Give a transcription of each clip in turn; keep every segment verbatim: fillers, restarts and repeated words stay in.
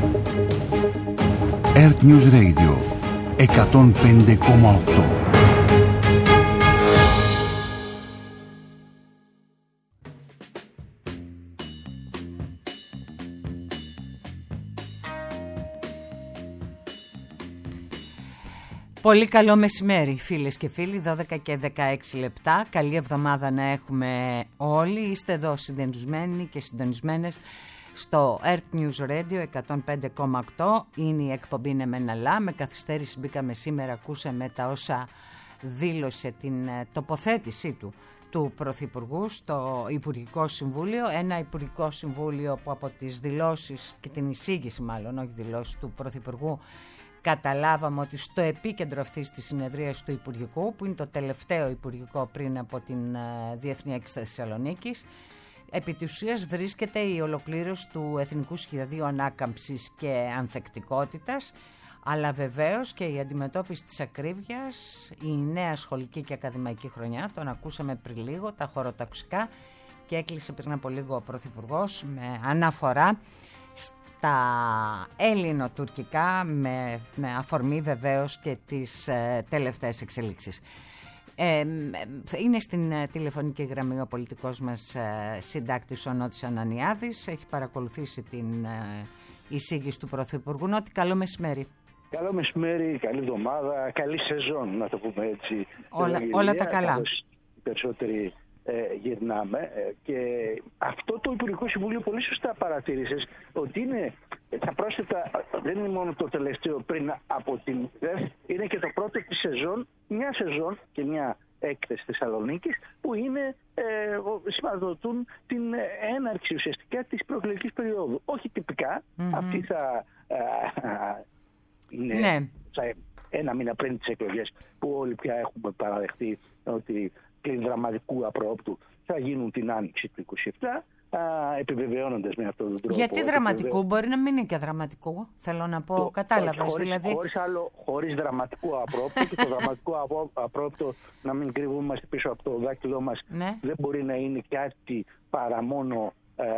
Earth News Radio εκατόν πέντε κόμμα οκτώ. Πολύ καλό μεσημέρι φίλες και φίλοι, δώδεκα και δεκαέξι λεπτά. Καλή εβδομάδα να έχουμε όλοι. Είστε εδώ συντονισμένοι και συντονισμένες στο Earth News Radio εκατόν πέντε κόμμα οκτώ. Είναι η εκπομπή «Ναι μεν αλλά». Με καθυστέρηση μπήκαμε σήμερα, ακούσαμε τα όσα δήλωσε, την τοποθέτησή του του Πρωθυπουργού στο Υπουργικό Συμβούλιο. Ένα Υπουργικό Συμβούλιο που από τις δηλώσεις και την εισήγηση μάλλον, όχι δηλώσεις του Πρωθυπουργού, καταλάβαμε ότι στο επίκεντρο αυτής της συνεδρίας του Υπουργικού, που είναι το τελευταίο Υπουργικό πριν από την Διεθνή Έκθεση Θεσσαλονίκης, επί της ουσίας βρίσκεται η ολοκλήρωση του Εθνικού Σχεδίου Ανάκαμψης και Ανθεκτικότητας, αλλά βεβαίως και η αντιμετώπιση της ακρίβειας, η νέα σχολική και ακαδημαϊκή χρονιά, τον ακούσαμε πριν λίγο, τα χωροταξικά, και έκλεισε πριν από λίγο ο Πρωθυπουργός με αναφορά τα έλληνο-τουρκικά, με, με αφορμή βεβαίως και τις ε, τελευταίες εξελίξεις. Ε, είναι στην ε, τηλεφωνική γραμμή ο πολιτικός μας ε, συντάκτης ο Νότης Ανανιάδης. Έχει παρακολουθήσει την ε, εισήγηση του Πρωθυπουργού. Νότη, καλό μεσημέρι. Καλό μεσημέρι, καλή εβδομάδα, καλή σεζόν, να το πούμε έτσι. Όλα, όλα τα καλά. Οι περισσότεροι ε, γυρνάμε ε, και αυτό το Υπουργικό Συμβούλιο πολύ σωστά παρατήρησες ότι είναι, τα πρόσθετα δεν είναι μόνο το τελευταίο πριν από την ΔΕΘ, είναι και το πρώτο της σεζόν, μια σεζόν και μια έκθεση Θεσσαλονίκης που είναι, ε, σηματοδοτούν την έναρξη ουσιαστικά της προεκλογικής περίοδου. Όχι τυπικά, mm-hmm. αυτή θα ε, είναι ναι. ένα μήνα πριν τις εκλογές που όλοι πια έχουμε παραδεχτεί ότι πλην δραματικού απρόπτου θα γίνουν την άνοιξη του είκοσι επτά, α, επιβεβαιώνοντας με αυτόν τον τρόπο. Γιατί δραματικού, μπορεί να μην είναι και δραματικού, θέλω να πω, το, κατάλαβες. Χωρίς, δηλαδή... χωρίς, άλλο, χωρίς δραματικό απρόπτο και το δραματικό απρόπτο, να μην κρύβομαστε πίσω από το δάκτυλό μας, ναι. δεν μπορεί να είναι κάτι παρά μόνο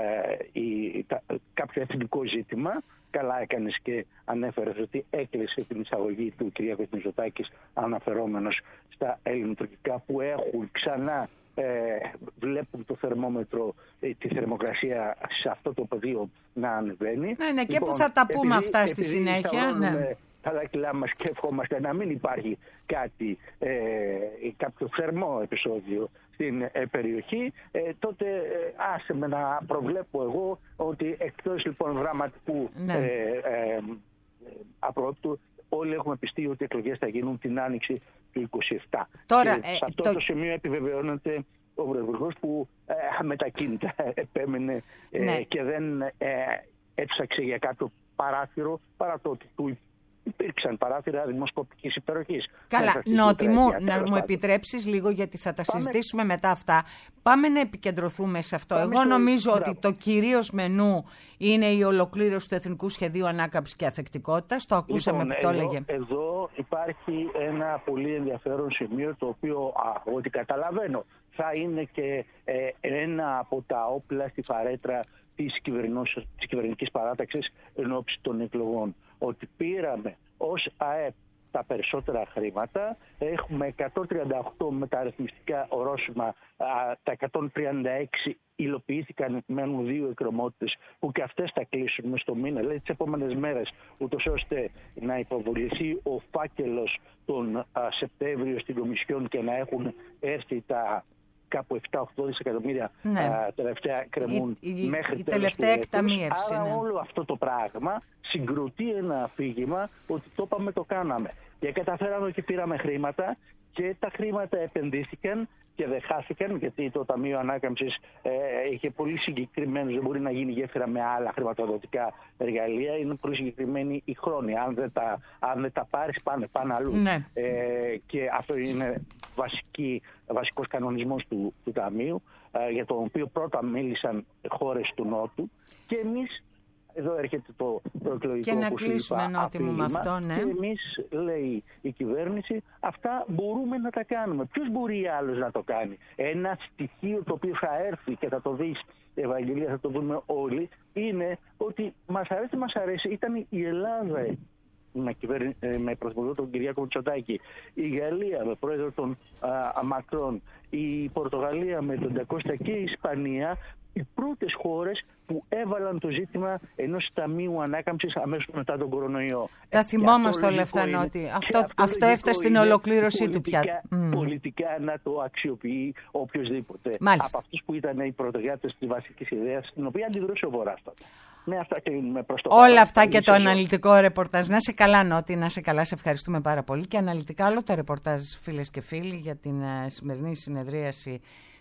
ε, η, τα, κάποιο εθνικό ζήτημα. Καλά έκανες και ανέφερες ότι έκλεισε την εισαγωγή του Κυριάκος Μητσοτάκης αναφερόμενος στα ελληνοτουρκικά που έχουν ξανά, ε, βλέπουν το θερμόμετρο, ε, τη θερμοκρασία σε αυτό το πεδίο να ανεβαίνει. Ναι, ναι, και λοιπόν, που θα τα πούμε επειδή, αυτά στη συνέχεια. Ναι. Τα δάκτυλά μας και ευχόμαστε να μην υπάρχει κάτι, ε, κάποιο θερμό επεισόδιο στην ε, περιοχή, ε, τότε ε, άσε με να προβλέπω εγώ ότι εκτός λοιπόν δραματικού ναι. ε, ε, απρόπτου, όλοι έχουμε πιστεί ότι οι εκλογές θα γίνουν την άνοιξη του είκοσι επτά. Τώρα, και ε, σε αυτό το... το σημείο επιβεβαιώνεται ο Πρωθυπουργός που ε, αμετακίνητα επέμενε ε, ναι. και δεν ε, έψαξε για κάποιο παράθυρο, παρά το ότι του υπήρξαν παράθυρα δημοσκοπικής υπεροχής. Καλά, Νότι μου, να μου επιτρέψεις λίγο, γιατί θα τα Πάμε... συζητήσουμε μετά αυτά. Πάμε να επικεντρωθούμε σε αυτό. Πάμε Εγώ νομίζω το... ότι το κυρίως μενού είναι η ολοκλήρωση του Εθνικού Σχεδίου Ανάκαμψης και Ανθεκτικότητας. Το ακούσαμε λοιπόν, που το εδώ, έλεγε. Εδώ υπάρχει ένα πολύ ενδιαφέρον σημείο, το οποίο, α, ό,τι καταλαβαίνω, θα είναι και ε, ένα από τα όπλα στη φαρέτρα της, της κυβερνητικής παράταξης εν ώψη των εκλογών. Ότι πήραμε ως ΑΕΠ τα περισσότερα χρήματα, έχουμε εκατόν τριάντα οκτώ μεταρρυθμιστικά ορόσημα, τα εκατόν τριάντα έξι υλοποιήθηκαν, μένουν δύο εκκρεμότητες που και αυτές θα κλείσουν μες στο μήνα, δηλαδή τις επόμενες μέρες, ούτως ώστε να υποβοληθεί ο φάκελος τον α, Σεπτέμβριο στην Κομισιόν και να έχουν έρθει τα κάπου επτά οκτώ δισεκατομμύρια ναι. α, τελευταία κρεμούν η, η, μέχρι η τέλος τελευταία εκταμείευση. Άρα ναι. όλο αυτό το πράγμα συγκροτεί ένα αφήγημα ότι το είπαμε, το κάναμε. Και καταφέραμε και πήραμε χρήματα και τα χρήματα επενδύθηκαν και δεν χάθηκαν, γιατί το Ταμείο Ανάκαμψης ε, είχε πολύ συγκεκριμένους, δεν μπορεί να γίνει γέφυρα με άλλα χρηματοδοτικά εργαλεία, είναι πολύ συγκεκριμένη η χρόνια. Αν δεν τα, αν δεν τα πάρεις πάνε, πάνε αλλού. Ναι. Ε, και αυτό είναι βασική, βασικός κανονισμός του, του Ταμείου, ε, για τον οποίο πρώτα μίλησαν χώρες του Νότου και εμείς εδώ έρχεται το προεκλογικό. Και να κλείσουμε νότιμο με αυτό, ναι. Και εμείς, λέει η κυβέρνηση, αυτά μπορούμε να τα κάνουμε. Ποιος μπορεί άλλος να το κάνει? Ένα στοιχείο το οποίο θα έρθει και θα το δεις, Ευαγγελία, θα το δούμε όλοι, είναι ότι μας αρέσει, μας αρέσει, ήταν η Ελλάδα με, κυβέρνη, με πρωθυπουργό τον Κυριάκο Μητσοτάκη, η Γαλλία με πρόεδρο τον α, Μακρόν, η Πορτογαλία με τον Ντακώστα και η Ισπανία, οι πρώτες χώρες που έβαλαν το ζήτημα ενός ταμείου ανάκαμψης αμέσως μετά τον κορονοϊό. Τα θυμόμαστε όλα αυτά, Νότι. Αυτό, αυτό, αυτό έφτασε στην ολοκλήρωσή του πια. Πολιτικά mm. να το αξιοποιεί οποιοδήποτε. Μάλιστα. Από αυτούς που ήταν οι πρωτογιάτες της βασικής ιδέας, στην οποία αντιδρούσε ο Βορράς τότε. Με αυτά κλείνουμε προς το όλα παρόν. αυτά και το αναλυτικό ρεπορτάζ. Να σε καλά, Νότι, να σε καλά. Σε ευχαριστούμε πάρα πολύ. Και αναλυτικά όλο το ρεπορτάζ, φίλες και φίλοι, για την uh, σημερινή συνεδρίαση.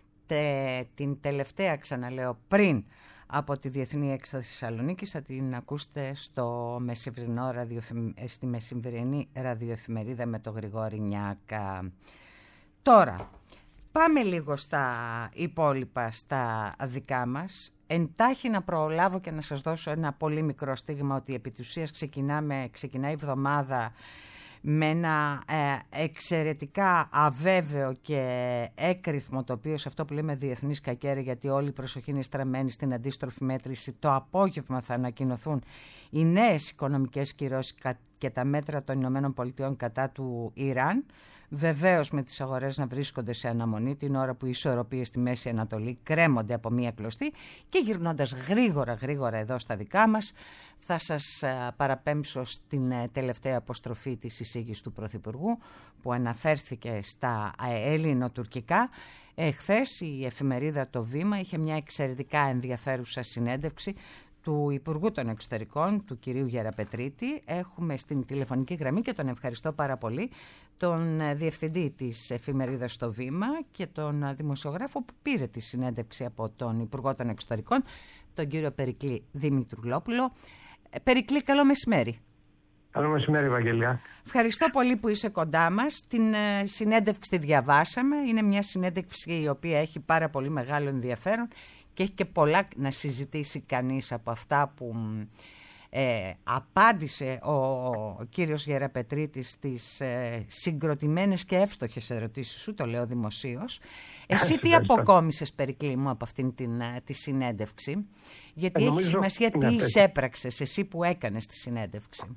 Την τελευταία, ξαναλέω, πριν από τη Διεθνή Έκσταση Θεσσαλονίκης, θα την ακούσετε στο μεσημβρινό ραδιοεφημ... στη μεσημβρινή ραδιοεφημερίδα με το Γρηγόρη Νιάκα. Τώρα, πάμε λίγο στα υπόλοιπα, στα δικά μας. Εντάχει να προλάβω και να σας δώσω ένα πολύ μικρό στίγμα ότι επί της ουσίας ξεκινάμε, ξεκινάει η εβδομάδα με ένα ε, εξαιρετικά αβέβαιο και έκρηθμο τοπίο, σε αυτό που λέμε διεθνής κακέρα, γιατί όλη η προσοχή είναι στραμμένη στην αντίστροφη μέτρηση. Το απόγευμα θα ανακοινωθούν οι νέες οικονομικές κυρώσεις και τα μέτρα των Ηνωμένων Πολιτειών κατά του Ιράν. Βεβαίως με τις αγορές να βρίσκονται σε αναμονή την ώρα που οι ισορροπίες στη Μέση Ανατολή κρέμονται από μία κλωστή. Και γυρνώντας γρήγορα γρήγορα εδώ στα δικά μας, θα σας παραπέμψω στην τελευταία αποστροφή της εισήγησης του Πρωθυπουργού που αναφέρθηκε στα ελληνοτουρκικά. Εχθές η εφημερίδα Το Βήμα είχε μια εξαιρετικά ενδιαφέρουσα συνέντευξη του Υπουργού των Εξωτερικών, του κυρίου Γεραπετρίτη. Έχουμε στην τηλεφωνική γραμμή, και τον ευχαριστώ πάρα πολύ, τον διευθυντή της εφημερίδας Το Βήμα και τον δημοσιογράφο που πήρε τη συνέντευξη από τον Υπουργό των Εξωτερικών, τον κύριο Περικλή Δημητρουλόπουλο. Περικλή, καλό μεσημέρι. Καλό μεσημέρι, Ευαγγελία. Ευχαριστώ πολύ που είσαι κοντά μας. Την συνέντευξη τη διαβάσαμε. Είναι μια συνέντευξη η οποία έχει πάρα πολύ μεγάλο ενδιαφέρον και έχει και πολλά να συζητήσει κανείς από αυτά που ε, απάντησε ο, ο κύριος Γεραπετρίτης στις ε, συγκροτημένες και εύστοχες ερωτήσεις σου, το λέω δημοσίως. Εσύ τι αποκόμισες, Περικλή μου, από αυτήν την, τη συνέντευξη? Γιατί ε, έχει σημασία τι εισέπραξες εσύ που έκανες τη συνέντευξη.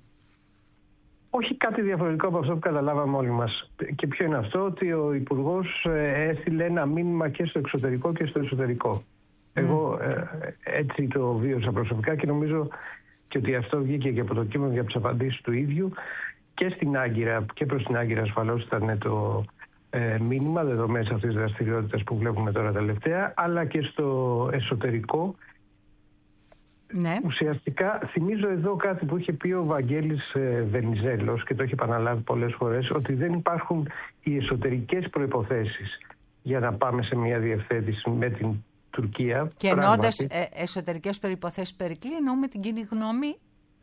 Όχι κάτι διαφορετικό από αυτό που καταλάβαμε όλοι μας. Και ποιο είναι αυτό? Ότι ο Υπουργός έστειλε ένα μήνυμα και στο εξωτερικό και στο εσωτερικό. Εγώ ε, έτσι το βίωσα προσωπικά και νομίζω και ότι αυτό βγήκε και από το κείμενο για τις απαντήσεις του ίδιου. Και στην Άγκυρα και προς την Άγκυρα ασφαλώς ήταν το ε, μήνυμα δεδομένης αυτής της δραστηριότητας που βλέπουμε τώρα τελευταία, αλλά και στο εσωτερικό. Ναι. Ουσιαστικά θυμίζω εδώ κάτι που είχε πει ο Βαγγέλης ε, Βενιζέλος και το έχει επαναλάβει πολλές φορές, ότι δεν υπάρχουν οι εσωτερικές προϋποθέσεις για να πάμε σε μια διευθέτηση με την Τουρκία. Και εννοώντας ε, εσωτερικές προϋποθέσεις, Περικλή, εννοούμε την κοινή γνώμη.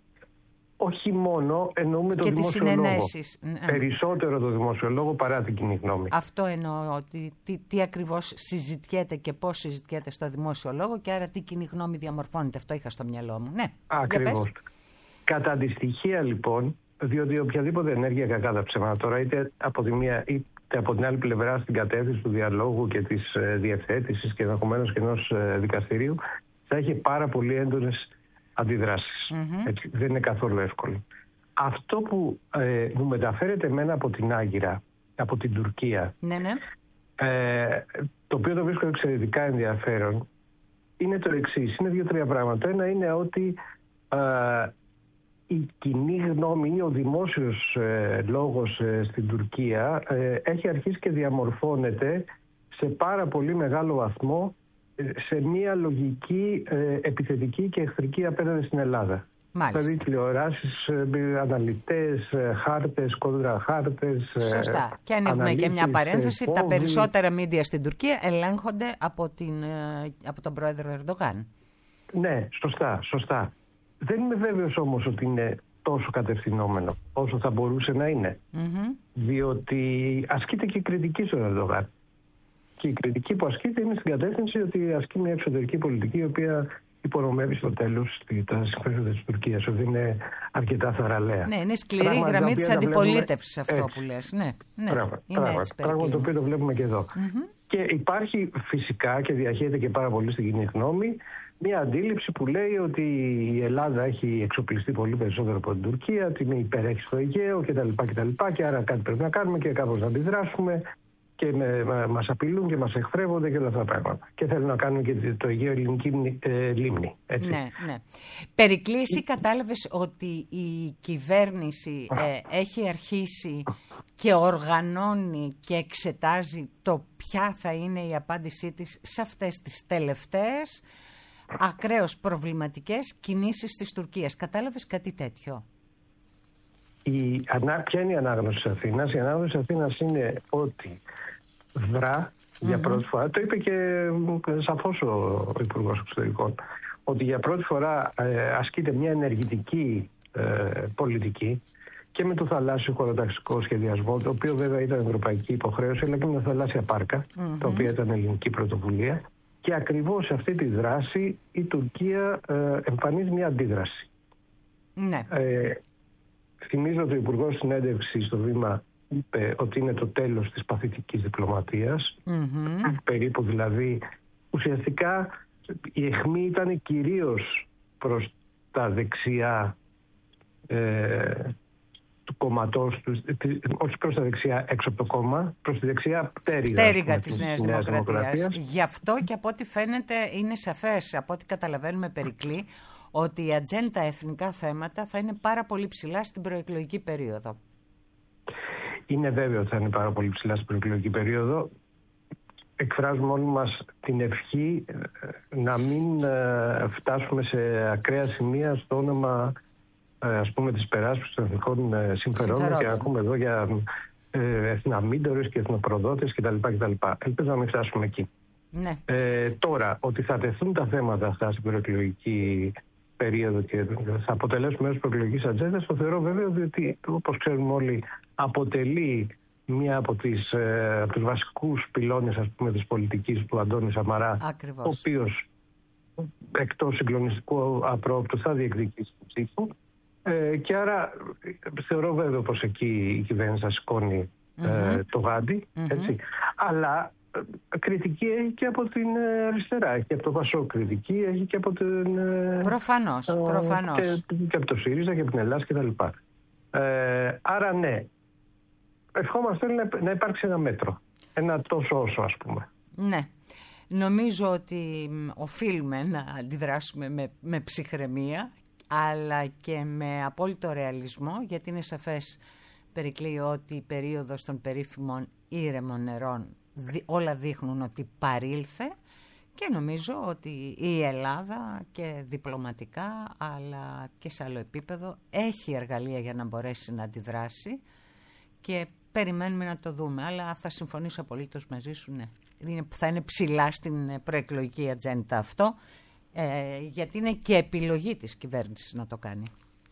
Όχι μόνο, εννοούμε το δημόσιο λόγο. Ναι. Περισσότερο το δημόσιο λόγο παρά την κοινή γνώμη. Αυτό εννοώ, ότι τι, τι ακριβώς συζητιέται και πώς συζητιέται στο δημόσιο λόγο και άρα τι κοινή γνώμη διαμορφώνεται. Αυτό είχα στο μυαλό μου. Ναι, ακριβώς. Κατά τη στοιχεία λοιπόν, διότι οποιαδήποτε ενέργεια, κακά τα ψέματα τώρα, είτε από τη μία είτε από την άλλη πλευρά στην κατεύθυνση του διαλόγου και της ε, διευθέτησης και ενδεχομένως και ενός ε, δικαστηρίου, θα έχει πάρα πολύ έντονες αντιδράσεις. Mm-hmm. Έτσι, δεν είναι καθόλου εύκολο. Αυτό που ε, μου μεταφέρεται εμένα από την Άγκυρα, από την Τουρκία, ναι, ναι. Ε, το οποίο το βρίσκω εξαιρετικά ενδιαφέρον, είναι το εξής. Είναι δύο-τρία πράγματα. Το ένα είναι ότι ε, η κοινή γνώμη ή ο δημόσιος ε, λόγος ε, στην Τουρκία ε, έχει αρχίσει και διαμορφώνεται σε πάρα πολύ μεγάλο βαθμό σε μια λογική ε, επιθετική και εχθρική απέναντι στην Ελλάδα. Μάλιστα. Δηλαδή τηλεοράσεις, ε, αναλυτές, ε, χάρτες, κόντρα χάρτες. Σωστά. Ε, και ανοίγουμε και μια παρένθεση. Ε, τα περισσότερα μίντια στην Τουρκία ελέγχονται από, την, ε, από τον πρόεδρο Ερντογάν. Ναι, σωστά, σωστά. Δεν είμαι βέβαιος όμως ότι είναι τόσο κατευθυνόμενο όσο θα μπορούσε να είναι. Mm-hmm. Διότι ασκείται και κριτική στον Ερντογάν. Και η κριτική που ασκείται είναι στην κατεύθυνση ότι ασκεί μια εξωτερική πολιτική η οποία υπονομεύει στο τέλος τα συμφέροντα της Τουρκίας, ότι είναι αρκετά θαραλέα. Ναι, είναι σκληρή η γραμμή της αντιπολίτευσης αυτό έτσι. Που λες. Ναι, ναι, πράγμα, είναι πράγμα, έτσι πράγμα το οποίο το βλέπουμε και εδώ. Mm-hmm. Και υπάρχει φυσικά και διαχέεται και πάρα πολύ στην κοινή γνώμη μια αντίληψη που λέει ότι η Ελλάδα έχει εξοπλιστεί πολύ περισσότερο από την Τουρκία, ότι υπερέχει στο Αιγαίο κτλ. κτλ. Και άρα κάτι πρέπει να κάνουμε και κάπως να αντιδράσουμε. Και με, μα, μας απειλούν και μας εχθρεύονται και όλα αυτά τα πράγματα. Και θέλουν να κάνουν και το Αιγαίο ελληνική ε, λίμνη. Έτσι. Ναι, ναι. Περικλήσει, κατάλαβες ότι η κυβέρνηση ε, έχει αρχίσει και οργανώνει και εξετάζει το ποια θα είναι η απάντησή της σε αυτές τις τελευταίες ακραίως προβληματικές κινήσεις της Τουρκίας. Κατάλαβες κάτι τέτοιο? Η, ποια είναι η ανάγνωση της Αθήνας? Η ανάγνωση της Αθήνας είναι ότι δρά για mm-hmm. πρώτη φορά, το είπε και σαφώς ο Υπουργός Εξωτερικών, ότι για πρώτη φορά ε, ασκείται μια ενεργητική ε, πολιτική και με το θαλάσσιο χωροταξικό σχεδιασμό, το οποίο βέβαια ήταν ευρωπαϊκή υποχρέωση, αλλά και με τα θαλάσσια πάρκα, mm-hmm. τα οποία ήταν ελληνική πρωτοβουλία. Και ακριβώς σε αυτή τη δράση η Τουρκία ε, εμφανίζει μια αντίδραση. Ναι. Ε, θυμίζω ότι ο Υπουργός συνέντευξη στο Βήμα είπε ότι είναι το τέλος της παθητικής διπλωματίας. Mm-hmm. Περίπου δηλαδή, ουσιαστικά η αιχμή ήταν κυρίως προς τα δεξιά ε, του κομματός, όχι προς τα δεξιά έξω από το κόμμα, προς τη δεξιά πτέρυγα, πτέρυγα της Νέας Δημοκρατίας. Δημοκρατίας. Γι' αυτό και από ό,τι φαίνεται είναι σαφές, από ό,τι καταλαβαίνουμε Περικλή, ότι η ατζέντα εθνικά θέματα θα είναι πάρα πολύ ψηλά στην προεκλογική περίοδο. Είναι βέβαιο ότι θα είναι πάρα πολύ ψηλά στην προεκλογική περίοδο. Εκφράζουμε όλοι μας την ευχή να μην φτάσουμε σε ακραία σημεία στο όνομα, ας πούμε, της περάσπισης των εθνικών συμφερόντων και να ακούμε εδώ για εθναμήντορες και εθνοπροδότες κτλ. κτλ. Ελπίζω να μην φτάσουμε εκεί. Ναι. Ε, τώρα, ότι θα τεθούν τα θέματα αυτά στην προεκλογική περίοδο και θα αποτελέσουν μέρος της προεκλογικής ατζέντας, το θεωρώ βέβαιο, διότι όπως ξέρουμε όλοι αποτελεί μία από, τις, ε, από τους βασικούς πυλώνες, ας πούμε, της πολιτικής του Αντώνη Σαμαρά, Ακριβώς. ο οποίος εκτός συγκλονιστικού απρόπτου θα διεκδικήσει την ψήφο. Ε, και άρα θεωρώ βέβαιο πως εκεί η κυβέρνηση θα σηκώνει mm-hmm. ε, το γάντι, mm-hmm. έτσι. Αλλά κριτική έχει και από την αριστερά, έχει και από το Πασόκ κριτική, έχει και από την... Προφανώς, ε, προφανώς. Και, και από το ΣΥΡΙΖΑ και από την Ελλάδα κτλ. Ε, άρα ναι, ευχόμαστε να, να υπάρξει ένα μέτρο, ένα τόσο όσο, ας πούμε. Ναι. Νομίζω ότι οφείλουμε να αντιδράσουμε με, με ψυχραιμία, αλλά και με απόλυτο ρεαλισμό, γιατί είναι σαφές, Περικλή, ότι η περίοδος των περίφημων ήρεμων νερών όλα δείχνουν ότι παρήλθε, και νομίζω ότι η Ελλάδα και διπλωματικά αλλά και σε άλλο επίπεδο έχει εργαλεία για να μπορέσει να αντιδράσει και περιμένουμε να το δούμε. Αλλά θα συμφωνήσω απολύτως μαζί σου, ναι. Είναι, θα είναι ψηλά στην προεκλογική ατζέντα αυτό, ε, γιατί είναι και επιλογή της κυβέρνησης να το κάνει.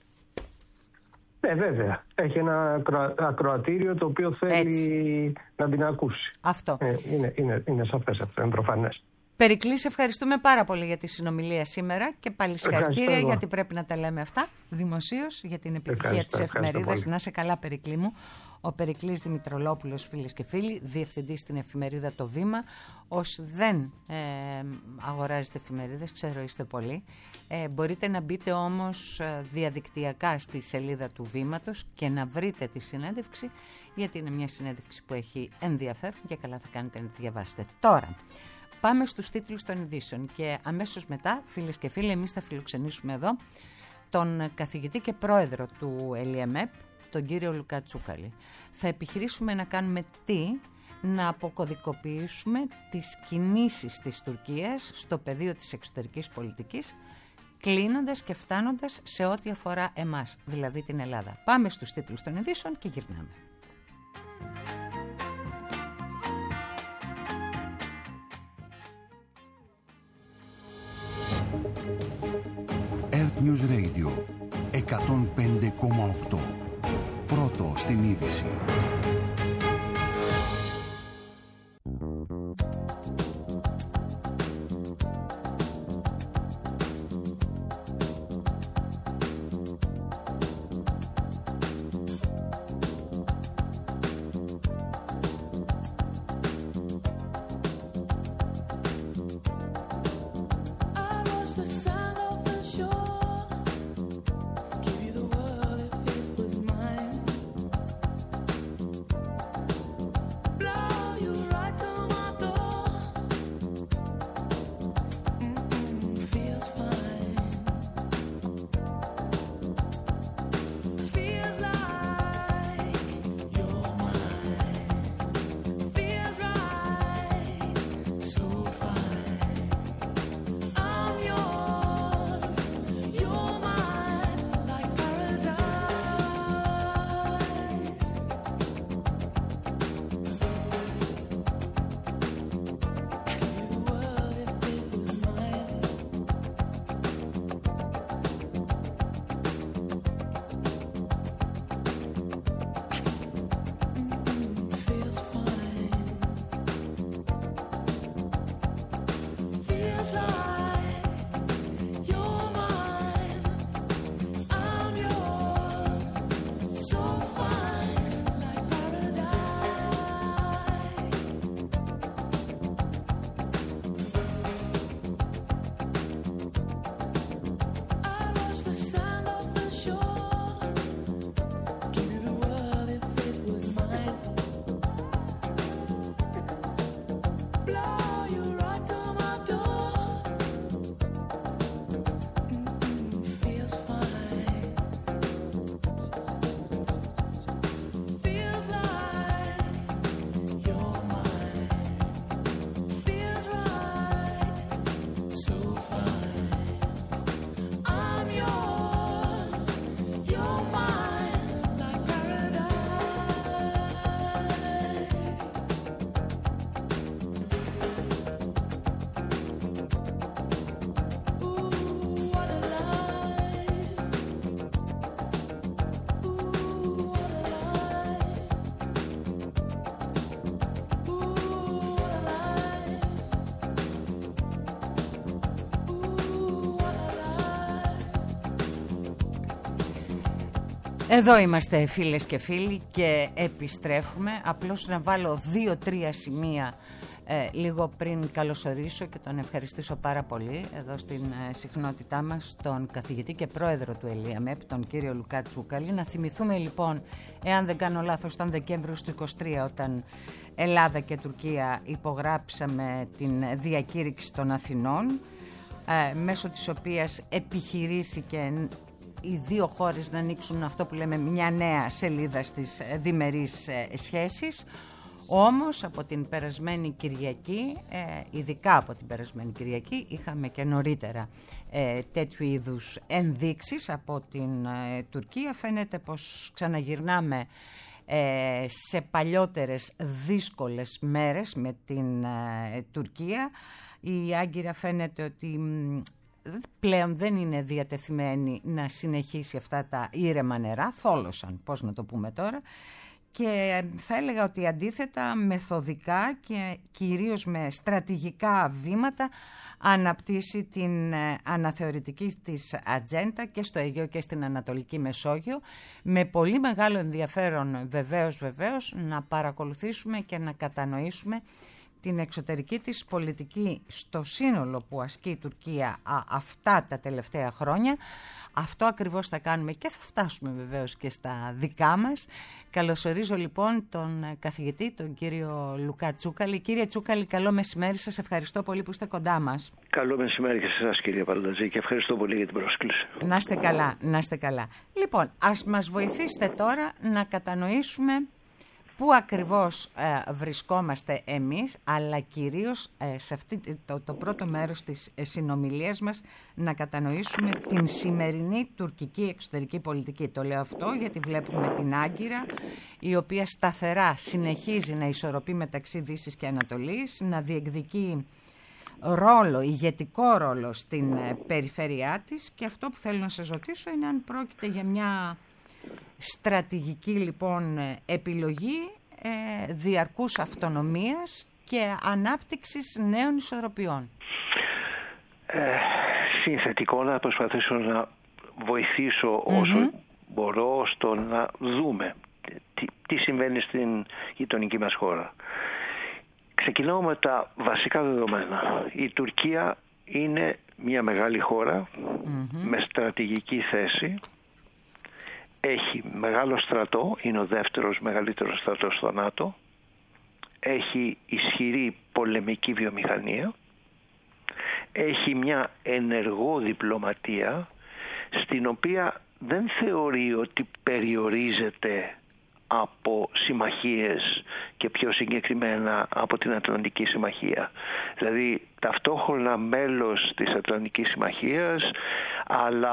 Ναι, βέβαια. Έχει ένα ακρο... ακροατήριο το οποίο θέλει έτσι να την ακούσει. Αυτό. Ε, είναι, είναι, είναι σαφές αυτό, είναι προφανές. Περικλή, σε ευχαριστούμε πάρα πολύ για τη συνομιλία σήμερα και πάλι συγχαρητήρια, γιατί πρέπει να τα λέμε αυτά δημοσίως για την επιτυχία της εφημερίδας. Να είσαι καλά, Περικλή μου. Ο Περικλής Δημητρολόπουλος, φίλες και φίλοι, διευθυντής στην εφημερίδα Το Βήμα. Όσοι δεν ε, αγοράζετε εφημερίδες, ξέρω είστε πολλοί, ε, μπορείτε να μπείτε όμως ε, διαδικτυακά στη σελίδα του Βήματος και να βρείτε τη συνέντευξη, γιατί είναι μια συνέντευξη που έχει ενδιαφέρον και καλά θα κάνετε να τη διαβάσετε. Τώρα, πάμε στους τίτλους των ειδήσεων και αμέσως μετά, φίλες και φίλοι, εμείς θα φιλοξενήσουμε εδώ τον καθηγητή και πρόεδρο του ΕΛΙΕΜΕΠ, τον κύριο Λουκά Τσούκαλη. Θα επιχειρήσουμε να κάνουμε τι? Να αποκωδικοποιήσουμε τις κινήσεις της Τουρκίας στο πεδίο της εξωτερικής πολιτικής, κλείνοντας και φτάνοντας σε ό,τι αφορά εμάς, δηλαδή την Ελλάδα. Πάμε στους τίτλους των ειδήσεων και γυρνάμε. Earth News Radio εκατόν πέντε κόμμα οκτώ. Πρώτο στην είδηση. Εδώ είμαστε φίλες και φίλοι και επιστρέφουμε. Απλώς να βάλω δύο-τρία σημεία ε, λίγο πριν καλωσορίσω και τον ευχαριστήσω πάρα πολύ εδώ στην ε, συχνότητά μας τον καθηγητή και πρόεδρο του ΕΛΙΑΜΕΠ, τον κύριο Λουκά Τσούκαλη. Να θυμηθούμε λοιπόν, εάν δεν κάνω λάθος, τον Δεκέμβριο του είκοσι τρία, όταν Ελλάδα και Τουρκία υπογράψαμε την διακήρυξη των Αθηνών, ε, μέσω της οποίας επιχειρήθηκε οι δύο χώρες να ανοίξουν αυτό που λέμε μια νέα σελίδα στις διμερείς σχέσεις. Όμως από την περασμένη Κυριακή, ειδικά από την περασμένη Κυριακή, είχαμε και νωρίτερα τέτοιου είδους ενδείξεις από την Τουρκία. Φαίνεται πως ξαναγυρνάμε σε παλιότερες δύσκολες μέρες με την Τουρκία. Η Άγκυρα φαίνεται ότι πλέον δεν είναι διατεθειμένη να συνεχίσει αυτά τα ήρεμα νερά, θόλωσαν, πώς να το πούμε τώρα, και θα έλεγα ότι αντίθετα μεθοδικά και κυρίως με στρατηγικά βήματα αναπτύσσει την αναθεωρητική της ατζέντα και στο Αιγαίο και στην Ανατολική Μεσόγειο, με πολύ μεγάλο ενδιαφέρον βεβαίως βεβαίως να παρακολουθήσουμε και να κατανοήσουμε την εξωτερική της πολιτική στο σύνολο που ασκεί η Τουρκία α, αυτά τα τελευταία χρόνια. Αυτό ακριβώς θα κάνουμε και θα φτάσουμε βεβαίως και στα δικά μας. Καλωσορίζω λοιπόν τον καθηγητή, τον κύριο Λουκά Τσούκαλη. Κύριε Τσούκαλη, καλό μεσημέρι, σας ευχαριστώ πολύ που είστε κοντά μας. Καλό μεσημέρι και σε εσάς, κύριε Παλταζή, και ευχαριστώ πολύ για την πρόσκληση. Να είστε καλά, να είστε καλά. Λοιπόν, ας μας βοηθήσετε τώρα να κατανοήσουμε πού ακριβώς ε, βρισκόμαστε εμείς, αλλά κυρίως ε, σε αυτή, το, το πρώτο μέρος της ε, συνομιλίας μας να κατανοήσουμε την σημερινή τουρκική εξωτερική πολιτική. Το λέω αυτό γιατί βλέπουμε την Άγκυρα, η οποία σταθερά συνεχίζει να ισορροπεί μεταξύ Δύσης και Ανατολής, να διεκδικεί ρόλο, ηγετικό ρόλο στην ε, περιφέρειά της, και αυτό που θέλω να σας ρωτήσω είναι αν πρόκειται για μια στρατηγική λοιπόν επιλογή ε, διαρκούς αυτονομίας και ανάπτυξης νέων ισορροπιών. Ε, συνθετικό να προσπαθήσω να βοηθήσω mm-hmm. όσο μπορώ στο να δούμε τι, τι συμβαίνει στην γειτονική μας χώρα. Ξεκινάω με τα βασικά δεδομένα. Η Τουρκία είναι μια μεγάλη χώρα mm-hmm. με στρατηγική θέση. Έχει μεγάλο στρατό, είναι ο δεύτερος μεγαλύτερος στρατός στο ΝΑΤΟ. Έχει ισχυρή πολεμική βιομηχανία. Έχει μια ενεργό διπλωματία, στην οποία δεν θεωρεί ότι περιορίζεται από συμμαχίες και πιο συγκεκριμένα από την Ατλαντική Συμμαχία. Δηλαδή ταυτόχρονα μέλος της Ατλαντικής Συμμαχίας, αλλά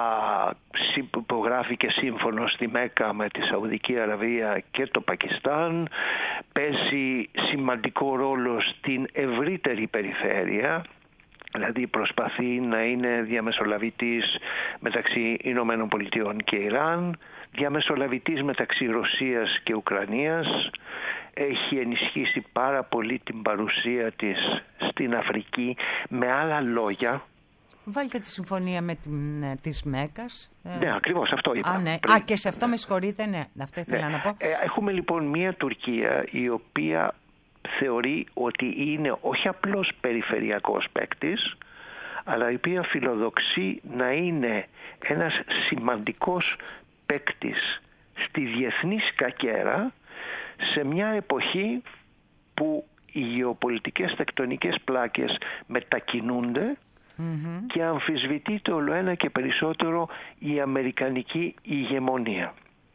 υπογράφει και σύμφωνο στη Μέκκα με τη Σαουδική Αραβία και το Πακιστάν, παίζει σημαντικό ρόλο στην ευρύτερη περιφέρεια, δηλαδή προσπαθεί να είναι διαμεσολαβητής μεταξύ Ηνωμένων Πολιτειών και Ιράν, διαμεσολαβητής μεταξύ Ρωσίας και Ουκρανίας, έχει ενισχύσει πάρα πολύ την παρουσία της στην Αφρική. Με άλλα λόγια, βάλτε τη συμφωνία με την, της Μέκας. Ναι, ακριβώς αυτό είπα. Α, ναι. Α, και σε αυτό με συγχωρείτε, ναι, αυτό ήθελα ναι. να πω. Έχουμε λοιπόν μια Τουρκία η οποία θεωρεί ότι είναι όχι απλώς περιφερειακός παίκτης, αλλά η οποία φιλοδοξεί να είναι ένας σημαντικός παίκτης στη διεθνή σκακέρα, σε μια εποχή που οι γεωπολιτικές τεκτονικές πλάκες μετακινούνται mm-hmm. και αμφισβητείται όλο ένα και περισσότερο η αμερικανική ηγεμονία.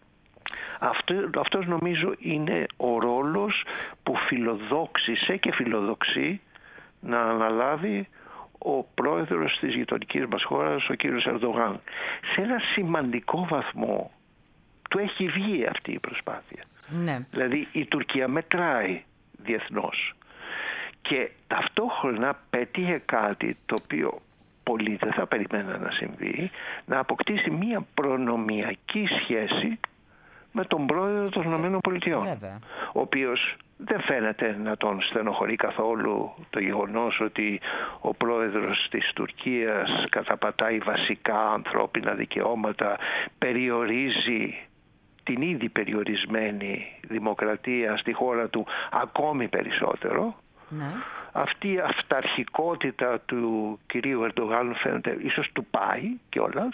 Αυτό, αυτός νομίζω είναι ο ρόλος που φιλοδόξησε και φιλοδοξεί να αναλάβει ο πρόεδρος της γειτονικής μας χώρας, ο κύριος Ερντογάν. Σε ένα σημαντικό βαθμό του έχει βγει αυτή η προσπάθεια. Ναι. Δηλαδή η Τουρκία μετράει διεθνώς και ταυτόχρονα πέτυχε κάτι το οποίο πολλοί δεν θα περιμέναν να συμβεί, να αποκτήσει μια προνομιακή σχέση με τον πρόεδρο των ΗΠΑ, ο οποίος δεν φαίνεται να τον στενοχωρεί καθόλου το γεγονός ότι ο πρόεδρος της Τουρκίας καταπατάει βασικά ανθρώπινα δικαιώματα, περιορίζει την ήδη περιορισμένη δημοκρατία στη χώρα του ακόμη περισσότερο. Ναι. Αυτή η αυταρχικότητα του κυρίου Ερντογάν φαίνεται ίσως του πάει κιόλας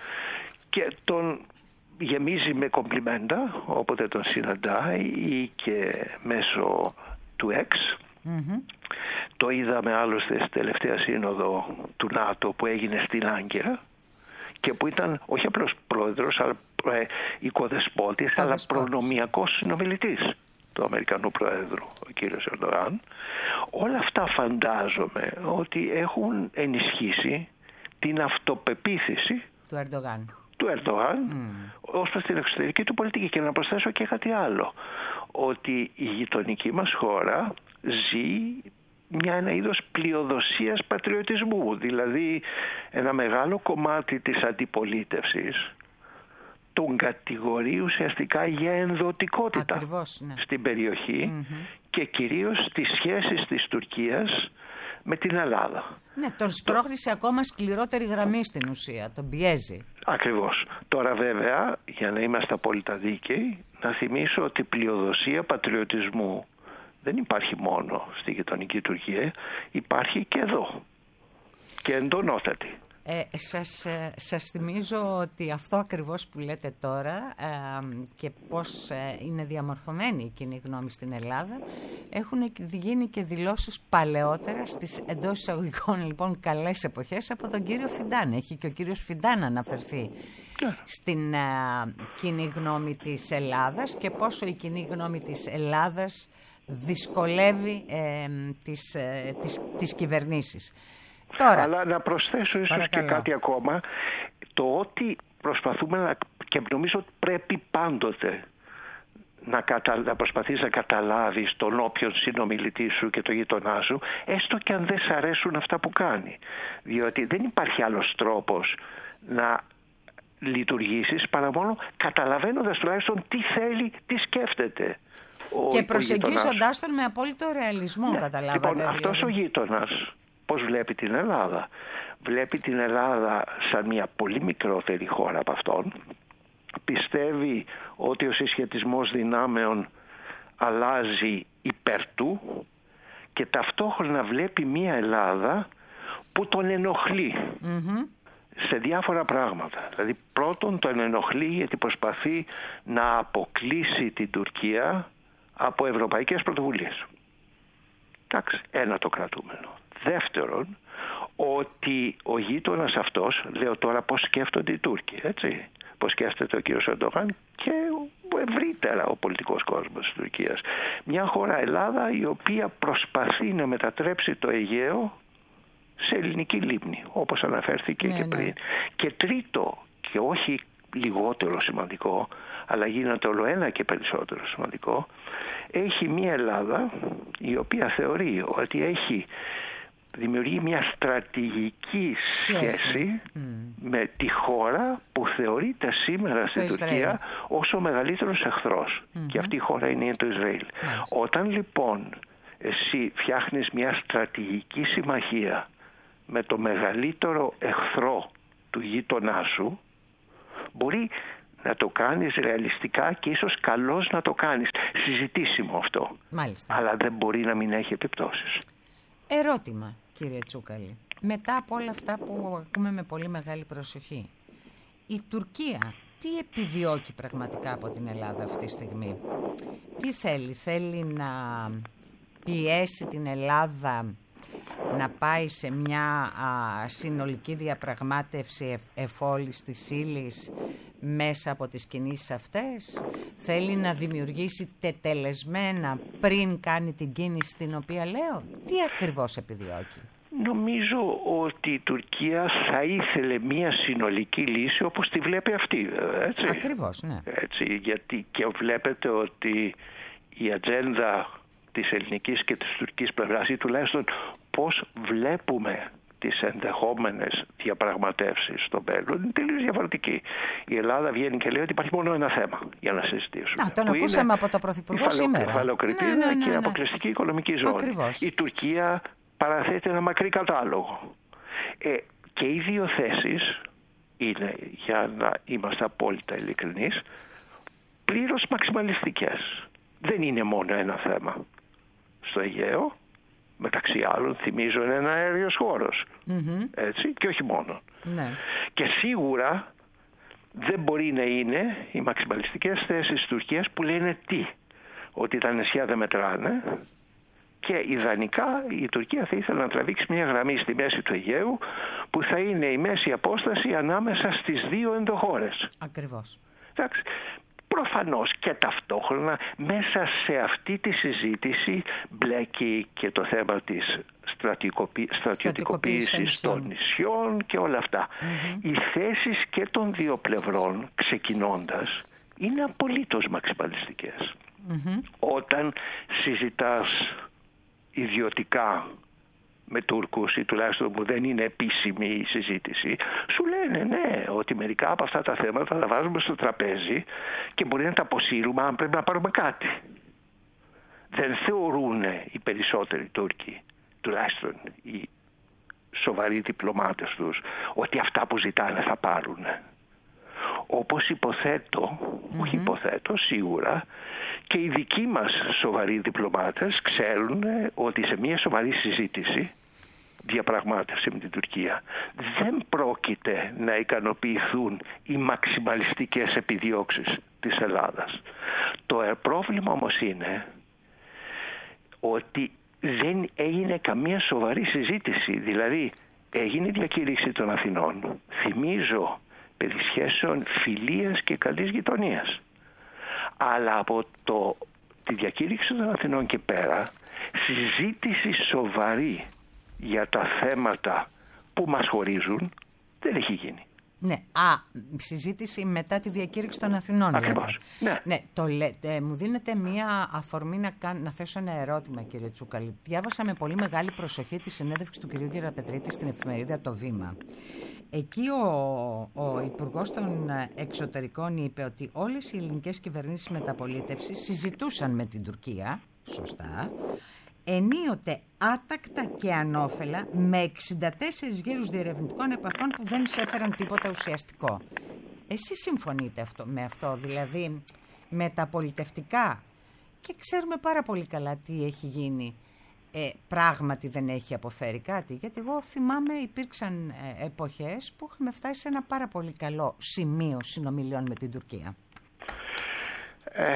και τον γεμίζει με κομπλιμέντα όποτε τον συναντάει ή και μέσω του X. Mm-hmm. Το είδαμε άλλωστε στη τελευταία σύνοδο του ΝΑΤΟ που έγινε στην Άγκυρα και που ήταν όχι απλώς πρόεδρος αλλά ε, οικοδεσπότης αλλά προνομιακός συνομιλητής του Αμερικανού Προέδρου, ο κύριος Ερντογάν. Όλα αυτά φαντάζομαι ότι έχουν ενισχύσει την αυτοπεποίθηση του Ερντογάν, του Ερντογάν mm. ως προς την εξωτερική του πολιτική. Και να προσθέσω και κάτι άλλο, ότι η γειτονική μας χώρα ζει μια ένα είδος πλειοδοσίας πατριωτισμού, δηλαδή ένα μεγάλο κομμάτι της αντιπολίτευσης τον κατηγορεί ουσιαστικά για ενδοτικότητα. Ακριβώς, ναι. Στην περιοχή mm-hmm. και κυρίως στις σχέσεις της Τουρκίας με την Ελλάδα. Ναι, τον σπρώχνει σε ακόμα σκληρότερη γραμμή στην ουσία, τον πιέζει. Ακριβώς. Τώρα βέβαια, για να είμαστε απόλυτα δίκαιοι, να θυμίσω ότι η πλειοδοσία πατριωτισμού δεν υπάρχει μόνο στη γειτονική Τουρκία, υπάρχει και εδώ και εντονότατη. Ε, σας, ε, σας θυμίζω ότι αυτό ακριβώς που λέτε τώρα ε, και πώς ε, είναι διαμορφωμένη η κοινή γνώμη στην Ελλάδα έχουν γίνει και δηλώσεις παλαιότερα στις εντός εισαγωγικών λοιπόν καλές εποχές από τον κύριο Φιντάν. Έχει και ο κύριος Φιντάν αναφερθεί yeah. στην ε, κοινή γνώμη της Ελλάδας και πόσο η κοινή γνώμη της Ελλάδας δυσκολεύει ε, τις, ε, τις, τις κυβερνήσεις. Τώρα, αλλά να προσθέσω ίσως παρακαλώ. Και κάτι ακόμα, το ότι προσπαθούμε να, και νομίζω ότι πρέπει πάντοτε να, κατα, να προσπαθείς να καταλάβεις τον όποιον συνομιλητή σου και το γείτονά σου, έστω και αν δεν σ' αρέσουν αυτά που κάνει. Διότι δεν υπάρχει άλλος τρόπος να λειτουργήσεις παρά μόνο καταλαβαίνοντας τουλάχιστον τι θέλει, τι σκέφτεται. Ο, και προσεγγίζοντάς τον με απόλυτο ρεαλισμό, ναι, καταλάβατε. Λοιπόν, δηλαδή. Αυτός ο γείτονας πώς βλέπει την Ελλάδα? Βλέπει την Ελλάδα σαν μια πολύ μικρότερη χώρα από αυτόν. Πιστεύει ότι ο συσχετισμός δυνάμεων αλλάζει υπέρ του και ταυτόχρονα βλέπει μια Ελλάδα που τον ενοχλεί mm-hmm. σε διάφορα πράγματα. Δηλαδή πρώτον τον ενοχλεί γιατί προσπαθεί να αποκλείσει την Τουρκία από ευρωπαϊκές πρωτοβουλίες. Εντάξει, ένα το κρατούμενο. Δεύτερον, ότι ο γείτονας αυτός, λέω τώρα πώς σκέφτονται οι Τούρκοι, έτσι, πώς σκέφτεται ο κύριος Ερντογάν και ευρύτερα ο πολιτικός κόσμος της Τουρκίας. Μια χώρα Ελλάδα η οποία προσπαθεί να μετατρέψει το Αιγαίο σε ελληνική λίμνη, όπως αναφέρθηκε ναι, και πριν. Ναι. Και τρίτο, και όχι λιγότερο σημαντικό, αλλά γίνεται όλο ένα και περισσότερο σημαντικό, έχει μια Ελλάδα η οποία θεωρεί ότι έχει δημιουργεί μια στρατηγική σχέση mm. με τη χώρα που θεωρείται σήμερα στην Τουρκία ως ο μεγαλύτερος εχθρός. Mm-hmm. Και αυτή η χώρα είναι το Ισραήλ. Yes. Όταν λοιπόν εσύ φτιάχνεις μια στρατηγική συμμαχία με το μεγαλύτερο εχθρό του γείτονά σου, μπορεί να το κάνεις ρεαλιστικά και ίσως καλώς να το κάνεις. Συζητήσιμο αυτό. Μάλιστα. Αλλά δεν μπορεί να μην έχει επιπτώσεις. Ερώτημα, κύριε Τσούκαλη. Μετά από όλα αυτά που ακούμε με πολύ μεγάλη προσοχή, η Τουρκία τι επιδιώκει πραγματικά από την Ελλάδα αυτή τη στιγμή? Τι θέλει? Θέλει να πιέσει την Ελλάδα να πάει σε μια α, συνολική διαπραγμάτευση εφόλης της ύλης μέσα από τις κινήσεις αυτές? Θέλει να δημιουργήσει τετελεσμένα πριν κάνει την κίνηση την οποία λέω? Τι ακριβώς επιδιώκει? Νομίζω ότι η Τουρκία θα ήθελε μια συνολική λύση όπως τη βλέπει αυτή, έτσι. Ακριβώς, ναι. Έτσι, γιατί και βλέπετε ότι η ατζέντα της ελληνικής και της τουρκικής πλευράς ή τουλάχιστον πώς βλέπουμε τις ενδεχόμενες διαπραγματεύσεις στο μέλλον είναι τελείως διαφορετική. Η Ελλάδα βγαίνει και λέει ότι υπάρχει μόνο ένα θέμα για να συζητήσουμε. Να, τον ακούσαμε από το Πρωθυπουργό σήμερα. Η κεφαλοκριτήρα ναι, ναι, ναι, ναι. και η αποκλειστική οικονομική ζώνη. Ακριβώς. Η Τουρκία παραθέτει ένα μακρύ κατάλογο. Ε, και οι δύο θέσεις είναι, για να είμαστε απόλυτα ειλικρινείς, πλήρως μαξιμαλιστικές. Δεν είναι μόνο ένα θέμα. Στο Αιγαίο, μεταξύ άλλων, θυμίζω, είναι ένα αέριος χώρος. Mm-hmm. Έτσι, και όχι μόνο. Ναι. Και σίγουρα δεν μπορεί να είναι οι μαξιμαλιστικές θέσεις της Τουρκίας που λένε τι? Ότι τα νησιά δεν μετράνε και ιδανικά η Τουρκία θα ήθελε να τραβήξει μια γραμμή στη μέση του Αιγαίου που θα είναι η μέση απόσταση ανάμεσα στις δύο ενδοχώρες. Ακριβώς. Εντάξει. Προφανώς και ταυτόχρονα μέσα σε αυτή τη συζήτηση μπλέκει και το θέμα της στρατιωτικοποίησης των νησιών και όλα αυτά. Mm-hmm. Οι θέσεις και των δύο πλευρών ξεκινώντας είναι απολύτως μαξιμαλιστικές. Mm-hmm. Όταν συζητάς ιδιωτικά με Τούρκους ή τουλάχιστον που δεν είναι επίσημη η συζήτηση, σου λένε ναι, ότι μερικά από αυτά τα θέματα τα βάζουμε στο τραπέζι και μπορεί να τα αποσύρουμε αν πρέπει να πάρουμε κάτι. Δεν θεωρούν οι περισσότεροι Τούρκοι, τουλάχιστον οι σοβαροί διπλωμάτες τους, ότι αυτά που ζητάνε θα πάρουν. Όπως υποθέτω, mm-hmm. όχι υποθέτω, σίγουρα, και οι δικοί μας σοβαροί διπλωμάτες ξέρουν ότι σε μια σοβαρή συζήτηση, διαπραγμάτευση με την Τουρκία, δεν πρόκειται να ικανοποιηθούν οι μαξιμαλιστικές επιδιώξεις της Ελλάδας. Το πρόβλημα όμως είναι ότι δεν έγινε καμία σοβαρή συζήτηση. Δηλαδή έγινε η διακήρυξη των Αθηνών. Θυμίζω περί σχέσεων φιλίας και καλής γειτονίας. Αλλά από το, τη διακήρυξη των Αθηνών και πέρα, συζήτηση σοβαρή για τα θέματα που μας χωρίζουν δεν έχει γίνει. Ναι, α, συζήτηση μετά τη διακήρυξη των Αθηνών. Ακριβώς. Ναι. Ναι, το λέτε, μου δίνετε μία αφορμή να, κάν, να θέσω ένα ερώτημα, κύριε Τσούκαλη. Διάβασα με πολύ μεγάλη προσοχή τη συνέντευξη του κυρίου Γεραπετρίτη στην εφημερίδα Το Βήμα. Εκεί ο, ο Υπουργός των Εξωτερικών είπε ότι όλες οι ελληνικές κυβερνήσεις μεταπολίτευσης συζητούσαν με την Τουρκία, σωστά, ενίοτε άτακτα και ανώφελα με εξήντα τέσσερις γύρους διερευνητικών επαφών που δεν εισέφεραν τίποτα ουσιαστικό. Εσείς συμφωνείτε αυτό, με αυτό, δηλαδή μεταπολιτευτικά, και ξέρουμε πάρα πολύ καλά τι έχει γίνει, ε, πράγματι δεν έχει αποφέρει κάτι, γιατί εγώ θυμάμαι υπήρξαν ε, εποχές που είχαμε φτάσει σε ένα πάρα πολύ καλό σημείο συνομιλιών με την Τουρκία. Ε...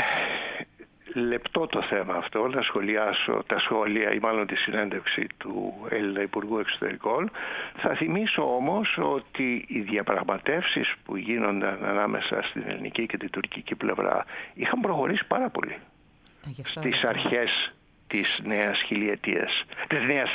Λεπτό το θέμα αυτό, να σχολιάσω τα σχόλια ή μάλλον τη συνέντευξη του Έλληνα Υπουργού Εξωτερικών. Θα θυμίσω όμως ότι οι διαπραγματεύσεις που γίνονταν ανάμεσα στην ελληνική και την τουρκική πλευρά είχαν προχωρήσει πάρα πολύ στις αρχές της νέας χιλιετίας, της νέας,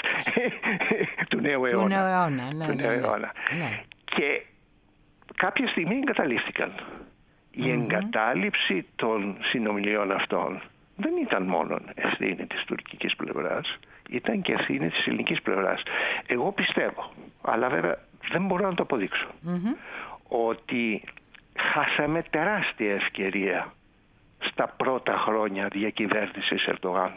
του νέου αιώνα. Του νέου αιώνα, ναι, του νέου ναι, ναι. αιώνα. Ναι. Και κάποια στιγμή εγκαταλείφθηκαν. Η mm-hmm. εγκατάλειψη των συνομιλιών αυτών δεν ήταν μόνο ευθύνη της τουρκικής πλευράς, ήταν και ευθύνη της ελληνικής πλευράς. Εγώ πιστεύω, αλλά βέβαια δεν μπορώ να το αποδείξω, mm-hmm. ότι χάσαμε τεράστια ευκαιρία στα πρώτα χρόνια διακυβέρνησης Ερντογάν.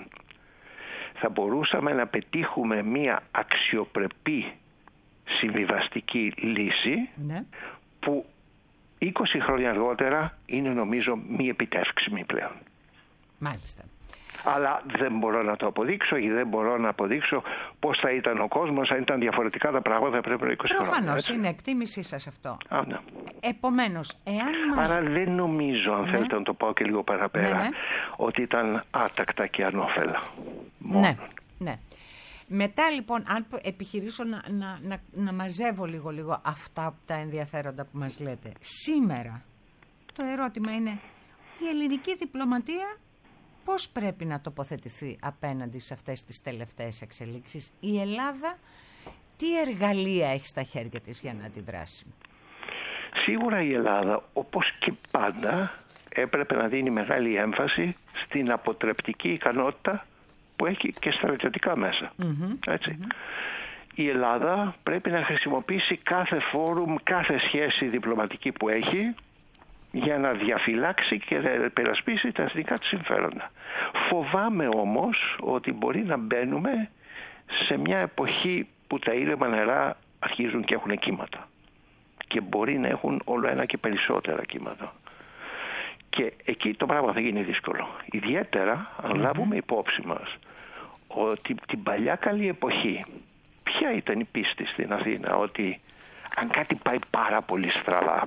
Θα μπορούσαμε να πετύχουμε μία αξιοπρεπή συμβιβαστική λύση mm-hmm. που είκοσι χρόνια αργότερα είναι νομίζω μη επιτεύξιμη πλέον. Μάλιστα. Αλλά δεν μπορώ να το αποδείξω ή δεν μπορώ να αποδείξω πώς θα ήταν ο κόσμος αν ήταν διαφορετικά τα πράγματα πριν από είκοσι χρόνια. Προφανώς είναι εκτίμησή σας αυτό. Α, ναι. Επομένως, εάν μας... Άρα δεν νομίζω, αν ναι. θέλετε να το πω και λίγο παραπέρα, ναι, ναι. ότι ήταν άτακτα και ανώφελα. Μόνο. Ναι, ναι. Μετά λοιπόν, αν επιχειρήσω να, να, να, να μαζεύω λίγο λίγο αυτά τα ενδιαφέροντα που μας λέτε, σήμερα το ερώτημα είναι η ελληνική διπλωματία πώς πρέπει να τοποθετηθεί απέναντι σε αυτές τις τελευταίες εξελίξεις. Η Ελλάδα τι εργαλεία έχει στα χέρια της για να αντιδράσει? Σίγουρα η Ελλάδα, όπως και πάντα, έπρεπε να δίνει μεγάλη έμφαση στην αποτρεπτική ικανότητα που έχει και στρατιωτικά μέσα. Mm-hmm. Έτσι. Mm-hmm. Η Ελλάδα πρέπει να χρησιμοποιήσει κάθε φόρουμ, κάθε σχέση διπλωματική που έχει για να διαφυλάξει και να υπερασπίσει τα εθνικά της συμφέροντα. Φοβάμαι όμως ότι μπορεί να μπαίνουμε σε μια εποχή που τα ήρεμα νερά αρχίζουν και έχουν κύματα. Και μπορεί να έχουν όλο ένα και περισσότερα κύματα. Και εκεί το πράγμα θα γίνει δύσκολο. Ιδιαίτερα αν mm-hmm. λάβουμε υπόψη μας ότι την παλιά καλή εποχή, ποια ήταν η πίστη στην Αθήνα, ότι αν κάτι πάει πάρα πολύ στραβά,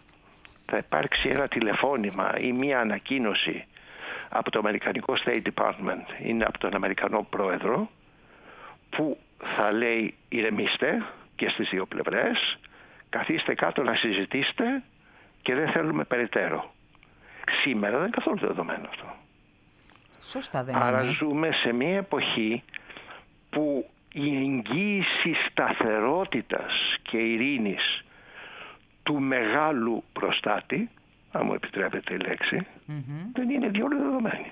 θα υπάρξει ένα τηλεφώνημα ή μία ανακοίνωση από το Αμερικανικό State Department ή από τον Αμερικανό Πρόεδρο, που θα λέει ηρεμήστε και στις δύο πλευρές, καθίστε κάτω να συζητήσετε και δεν θέλουμε περαιτέρω. Σήμερα δεν είναι καθόλου δεδομένο αυτό. Σωστά δεν Άρα είναι. ζούμε σε μια εποχή που η εγγύηση σταθερότητας και ειρήνης του μεγάλου προστάτη, αν μου επιτρέπετε η λέξη, mm-hmm. δεν είναι διόλου δεδομένη.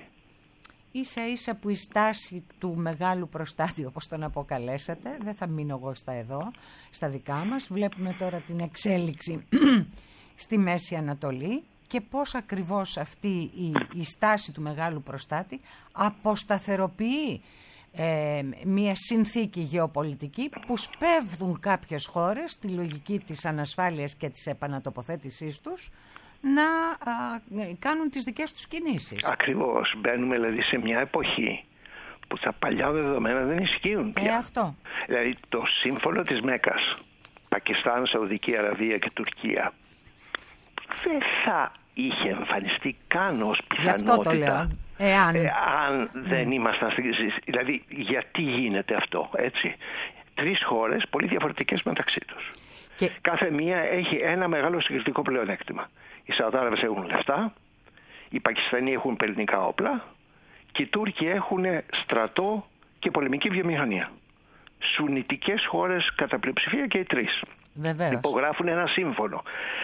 Ίσα ίσα που η στάση του μεγάλου προστάτη, όπως τον αποκαλέσατε, δεν θα μείνω εγώ στα εδώ, στα δικά μας. Βλέπουμε τώρα την εξέλιξη στη Μέση Ανατολή και πώς ακριβώς αυτή η, η στάση του μεγάλου προστάτη αποσταθεροποιεί ε, μια συνθήκη γεωπολιτική που σπέβδουν κάποιες χώρες στη λογική της ανασφάλειας και της επανατοποθέτησής τους να α, κάνουν τις δικές τους κινήσεις. Ακριβώς. Μπαίνουμε δηλαδή σε μια εποχή που τα παλιά δεδομένα δεν ισχύουν πια. Ε, αυτό. Δηλαδή το σύμφωνο της Μέκας, Πακιστάν, Σαουδική Αραβία και Τουρκία, δεν θα είχε εμφανιστεί καν ως πιθανότητα. Γι' αυτό το λέω. Εάν, ε, αν δεν mm. ήμασταν στη... Δηλαδή γιατί γίνεται αυτό, έτσι. Τρεις χώρες πολύ διαφορετικές μεταξύ τους. Και... κάθε μία έχει ένα μεγάλο συγκριτικό πλεονέκτημα. Οι Σαουδάραβες έχουν λεφτά, οι Πακιστανοί έχουν πυρηνικά όπλα και οι Τούρκοι έχουν στρατό και πολεμική βιομηχανία. Σουνιτικές χώρες κατά πλειοψηφία και οι τρεις. Βεβαίως. Υπογράφουν ένα σύμφωνο.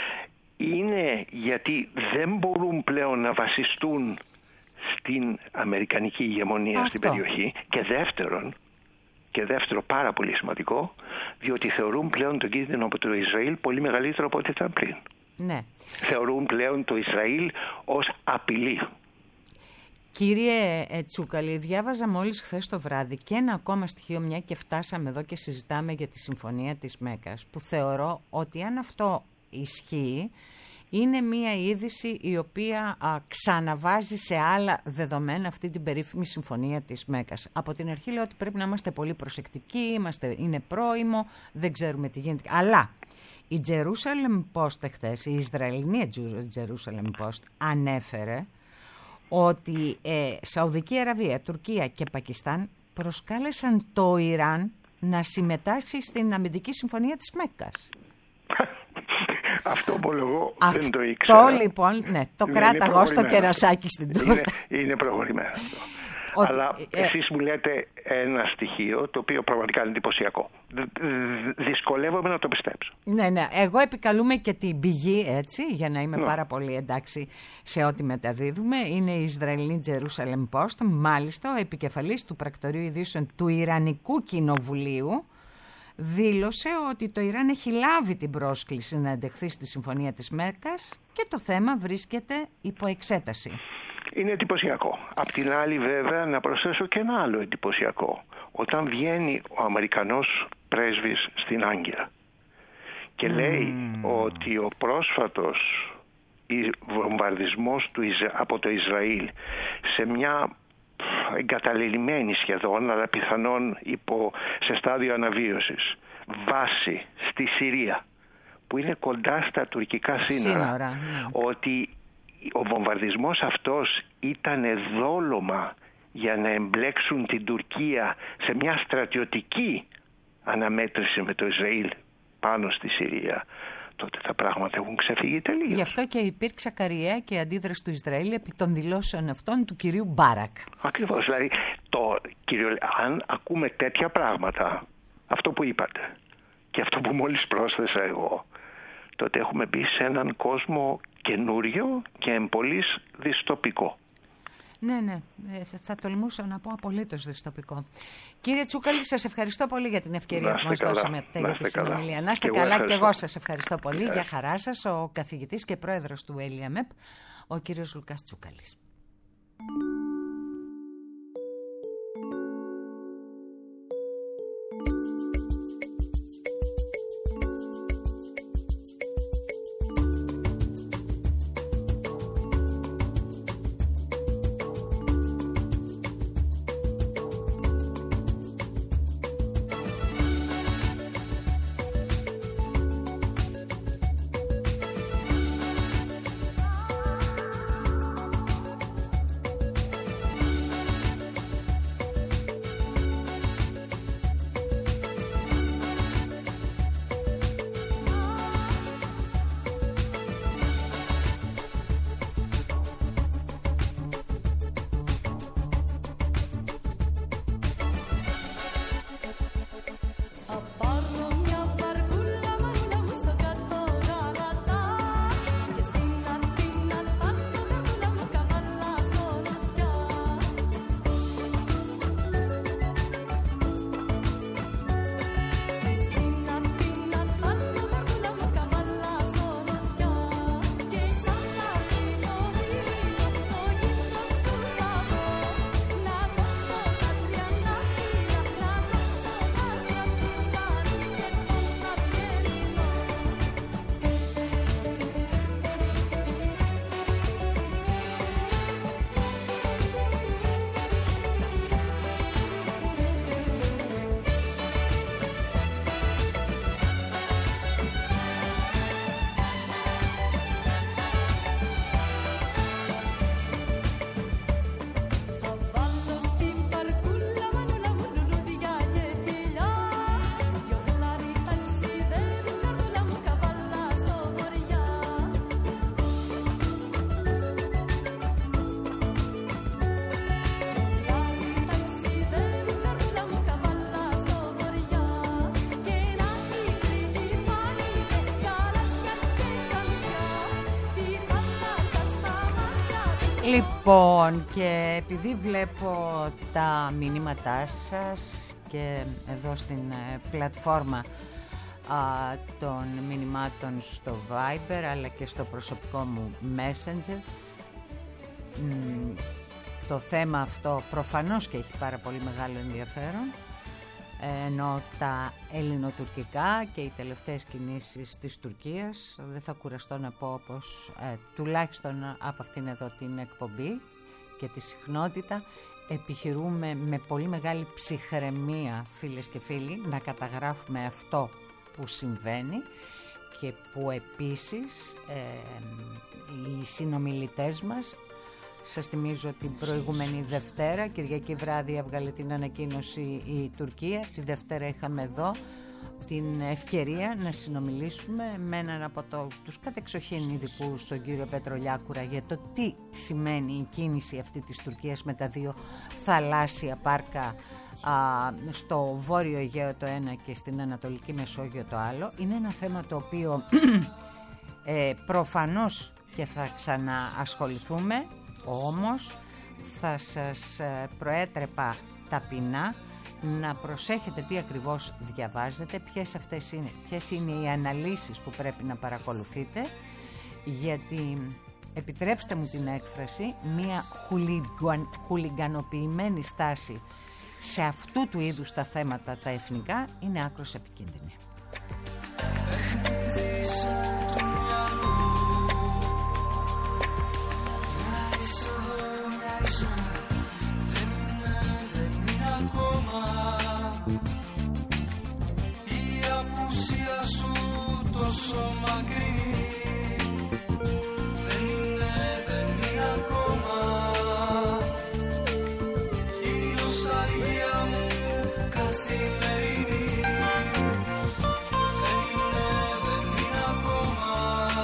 Είναι γιατί δεν μπορούν πλέον να βασιστούν στην αμερικανική ηγεμονία αυτό. Στην περιοχή, και δεύτερον, και δεύτερο πάρα πολύ σημαντικό, διότι θεωρούν πλέον τον κίνδυνο από το Ισραήλ πολύ μεγαλύτερο από ό,τι ήταν πριν. Ναι. Θεωρούν πλέον το Ισραήλ ως απειλή. Κύριε Τσούκαλη, διάβαζα μόλις χθες το βράδυ και ένα ακόμα στοιχείο, μια και φτάσαμε εδώ και συζητάμε για τη Συμφωνία της Μέκας, που θεωρώ ότι αν αυτό ισχύει, είναι μια είδηση η οποία α, ξαναβάζει σε άλλα δεδομένα αυτή την περίφημη Συμφωνία της Μέκας. Από την αρχή λέω ότι πρέπει να είμαστε πολύ προσεκτικοί, είμαστε, είναι πρόημο, δεν ξέρουμε τι γίνεται. Αλλά η Jerusalem Post χθες, η Ισραηλινή Jerusalem Post, ανέφερε ότι ε, Σαουδική Αραβία, Τουρκία και Πακιστάν προσκάλεσαν το Ιράν να συμμετάσχει στην αμυντική συμφωνία της Μέκας. Αυτό ομολογώ δεν το ήξερα. Αυτό λοιπόν, ναι, το κράταγα εγώ στο κερασάκι στην τούρτα. Είναι, είναι προχωρημένο αυτό. Ότι, αλλά ε, εσείς μου λέτε ένα στοιχείο το οποίο πραγματικά είναι εντυπωσιακό. Δυσκολεύομαι να το πιστέψω. Ναι, ναι. Εγώ επικαλούμε και την πηγή, έτσι, για να είμαι ναι. πάρα πολύ εντάξει σε ό,τι μεταδίδουμε. Είναι η Ισραηλινή Jerusalem Post, μάλιστα ο επικεφαλής του πρακτορείου ειδήσεων του Ιρανικού Κοινοβουλίου δήλωσε ότι το Ιράν έχει λάβει την πρόσκληση να εντεχθεί στη Συμφωνία της Μέκας και το θέμα βρίσκεται υπό εξέταση. Είναι εντυπωσιακό. Απ' την άλλη βέβαια να προσθέσω και ένα άλλο εντυπωσιακό. Όταν βγαίνει ο Αμερικανός πρέσβης στην Άγκυρα και mm. λέει ότι ο πρόσφατος βομβαρδισμός του, από το Ισραήλ σε μια εγκαταλελειμμένη σχεδόν, αλλά πιθανόν υπό, σε στάδιο αναβίωσης, βάση στη Συρία, που είναι κοντά στα τουρκικά σύνορα, σύνορα ναι. ότι ο βομβαρδισμός αυτός ήταν δόλωμα για να εμπλέξουν την Τουρκία σε μια στρατιωτική αναμέτρηση με το Ισραήλ πάνω στη Συρία, τότε τα πράγματα έχουν ξεφύγει τελείως. Γι' αυτό και υπήρξε ακαριέα και αντίδραση του Ισραήλ επί των δηλώσεων αυτών του κυρίου Μπάρακ. Ακριβώς, δηλαδή το, κύριο, αν ακούμε τέτοια πράγματα, αυτό που είπατε και αυτό που μόλις πρόσθεσα εγώ, τότε έχουμε μπει σε έναν κόσμο καινούριο και εμπολής δυστοπικό. Ναι, ναι. Ε, θα τολμούσα να πω απολύτως δυστοπικό. Κύριε Τσούκαλη, σας ευχαριστώ πολύ για την ευκαιρία που μας δώσαμε για τη συνομιλία. Να είστε καλά και εγώ σας ευχαριστώ πολύ. Yeah. Για χαρά σας, ο καθηγητής και πρόεδρος του ΕΛΙΑΜΕΠ, ο κύριος Λουκάς Τσούκαλης. Λοιπόν, και επειδή βλέπω τα μηνύματά σας και εδώ στην ε, πλατφόρμα α, των μηνυμάτων στο Viber αλλά και στο προσωπικό μου Messenger, μ, το θέμα αυτό προφανώς και έχει πάρα πολύ μεγάλο ενδιαφέρον, ενώ τα ελληνοτουρκικά και οι τελευταίες κινήσεις της Τουρκίας, δεν θα κουραστώ να πω πως ε, τουλάχιστον από αυτήν εδώ την εκπομπή και τη συχνότητα επιχειρούμε με πολύ μεγάλη ψυχραιμία, φίλες και φίλοι, να καταγράφουμε αυτό που συμβαίνει και που επίσης ε, οι συνομιλητές μας, σας θυμίζω την προηγούμενη Δευτέρα, Κυριακή βράδυ έβγαλε την ανακοίνωση η Τουρκία, τη Δευτέρα είχαμε εδώ την ευκαιρία να συνομιλήσουμε με έναν από το, τους κατεξοχήν ειδικούς, τον κύριο Πέτρο Λιάκουρα, για το τι σημαίνει η κίνηση αυτή της Τουρκίας με τα δύο θαλάσσια πάρκα α, στο Βόρειο Αιγαίο το ένα και στην Ανατολική Μεσόγειο το άλλο. Είναι ένα θέμα το οποίο ε, προφανώς και θα ξαναασχοληθούμε, όμως θα σας προέτρεπα ταπεινά να προσέχετε τι ακριβώς διαβάζετε, ποιες, αυτές είναι, ποιες είναι οι αναλύσεις που πρέπει να παρακολουθείτε, γιατί, επιτρέψτε μου την έκφραση, μια χουλιγκαν, χουλιγκανοποιημένη στάση σε αυτού του είδους τα θέματα τα εθνικά είναι άκρως επικίνδυνη. Η απουσία σου τόσο μακρινή, δεν είναι, δεν είναι ακόμα. Η νοσταλγία μου καθημερινή, δεν είναι, δεν είναι ακόμα.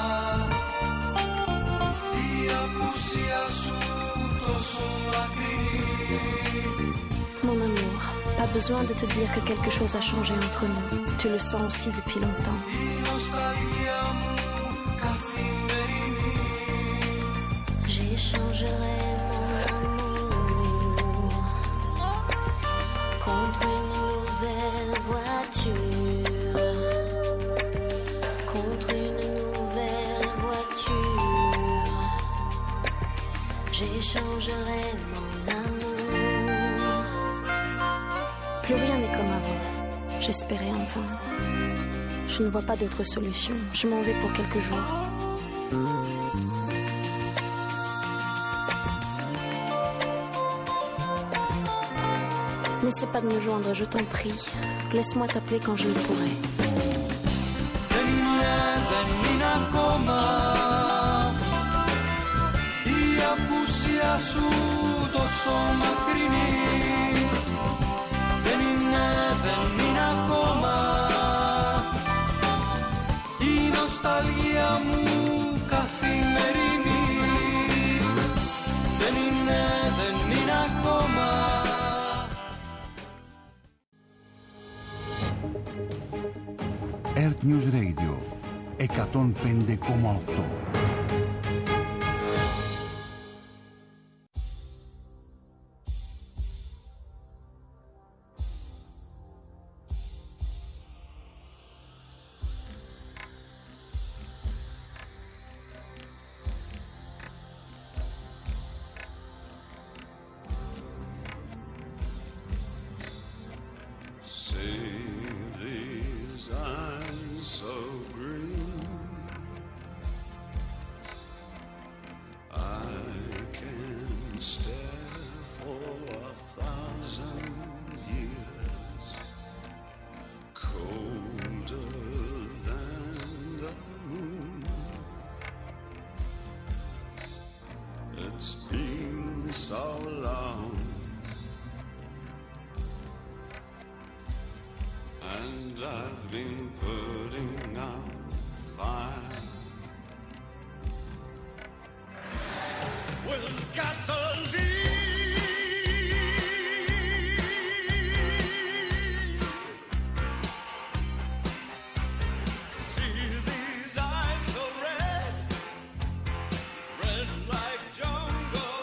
Η απουσία σου τόσο μακρινή. Mon amour, pas besoin de te dire que quelque chose a changé entre nous. Tu le sens aussi depuis longtemps. J'échangerai mon amour contre une nouvelle voiture, contre une nouvelle voiture. J'échangerai mon plus rien n'est comme avant. J'espérais enfin. Je ne vois pas d'autre solution. Je m'en vais pour quelques jours. N'essaie pas de me joindre, je t'en prie. Laisse-moi t'appeler quand je le pourrai. Δεν είναι, δεν είναι ακόμα. Η νοσταλγία μου καθημερινή, δεν είναι, δεν είναι ακόμα. Earth News Radio εκατόν πέντε κόμμα οκτώ. Like jungle.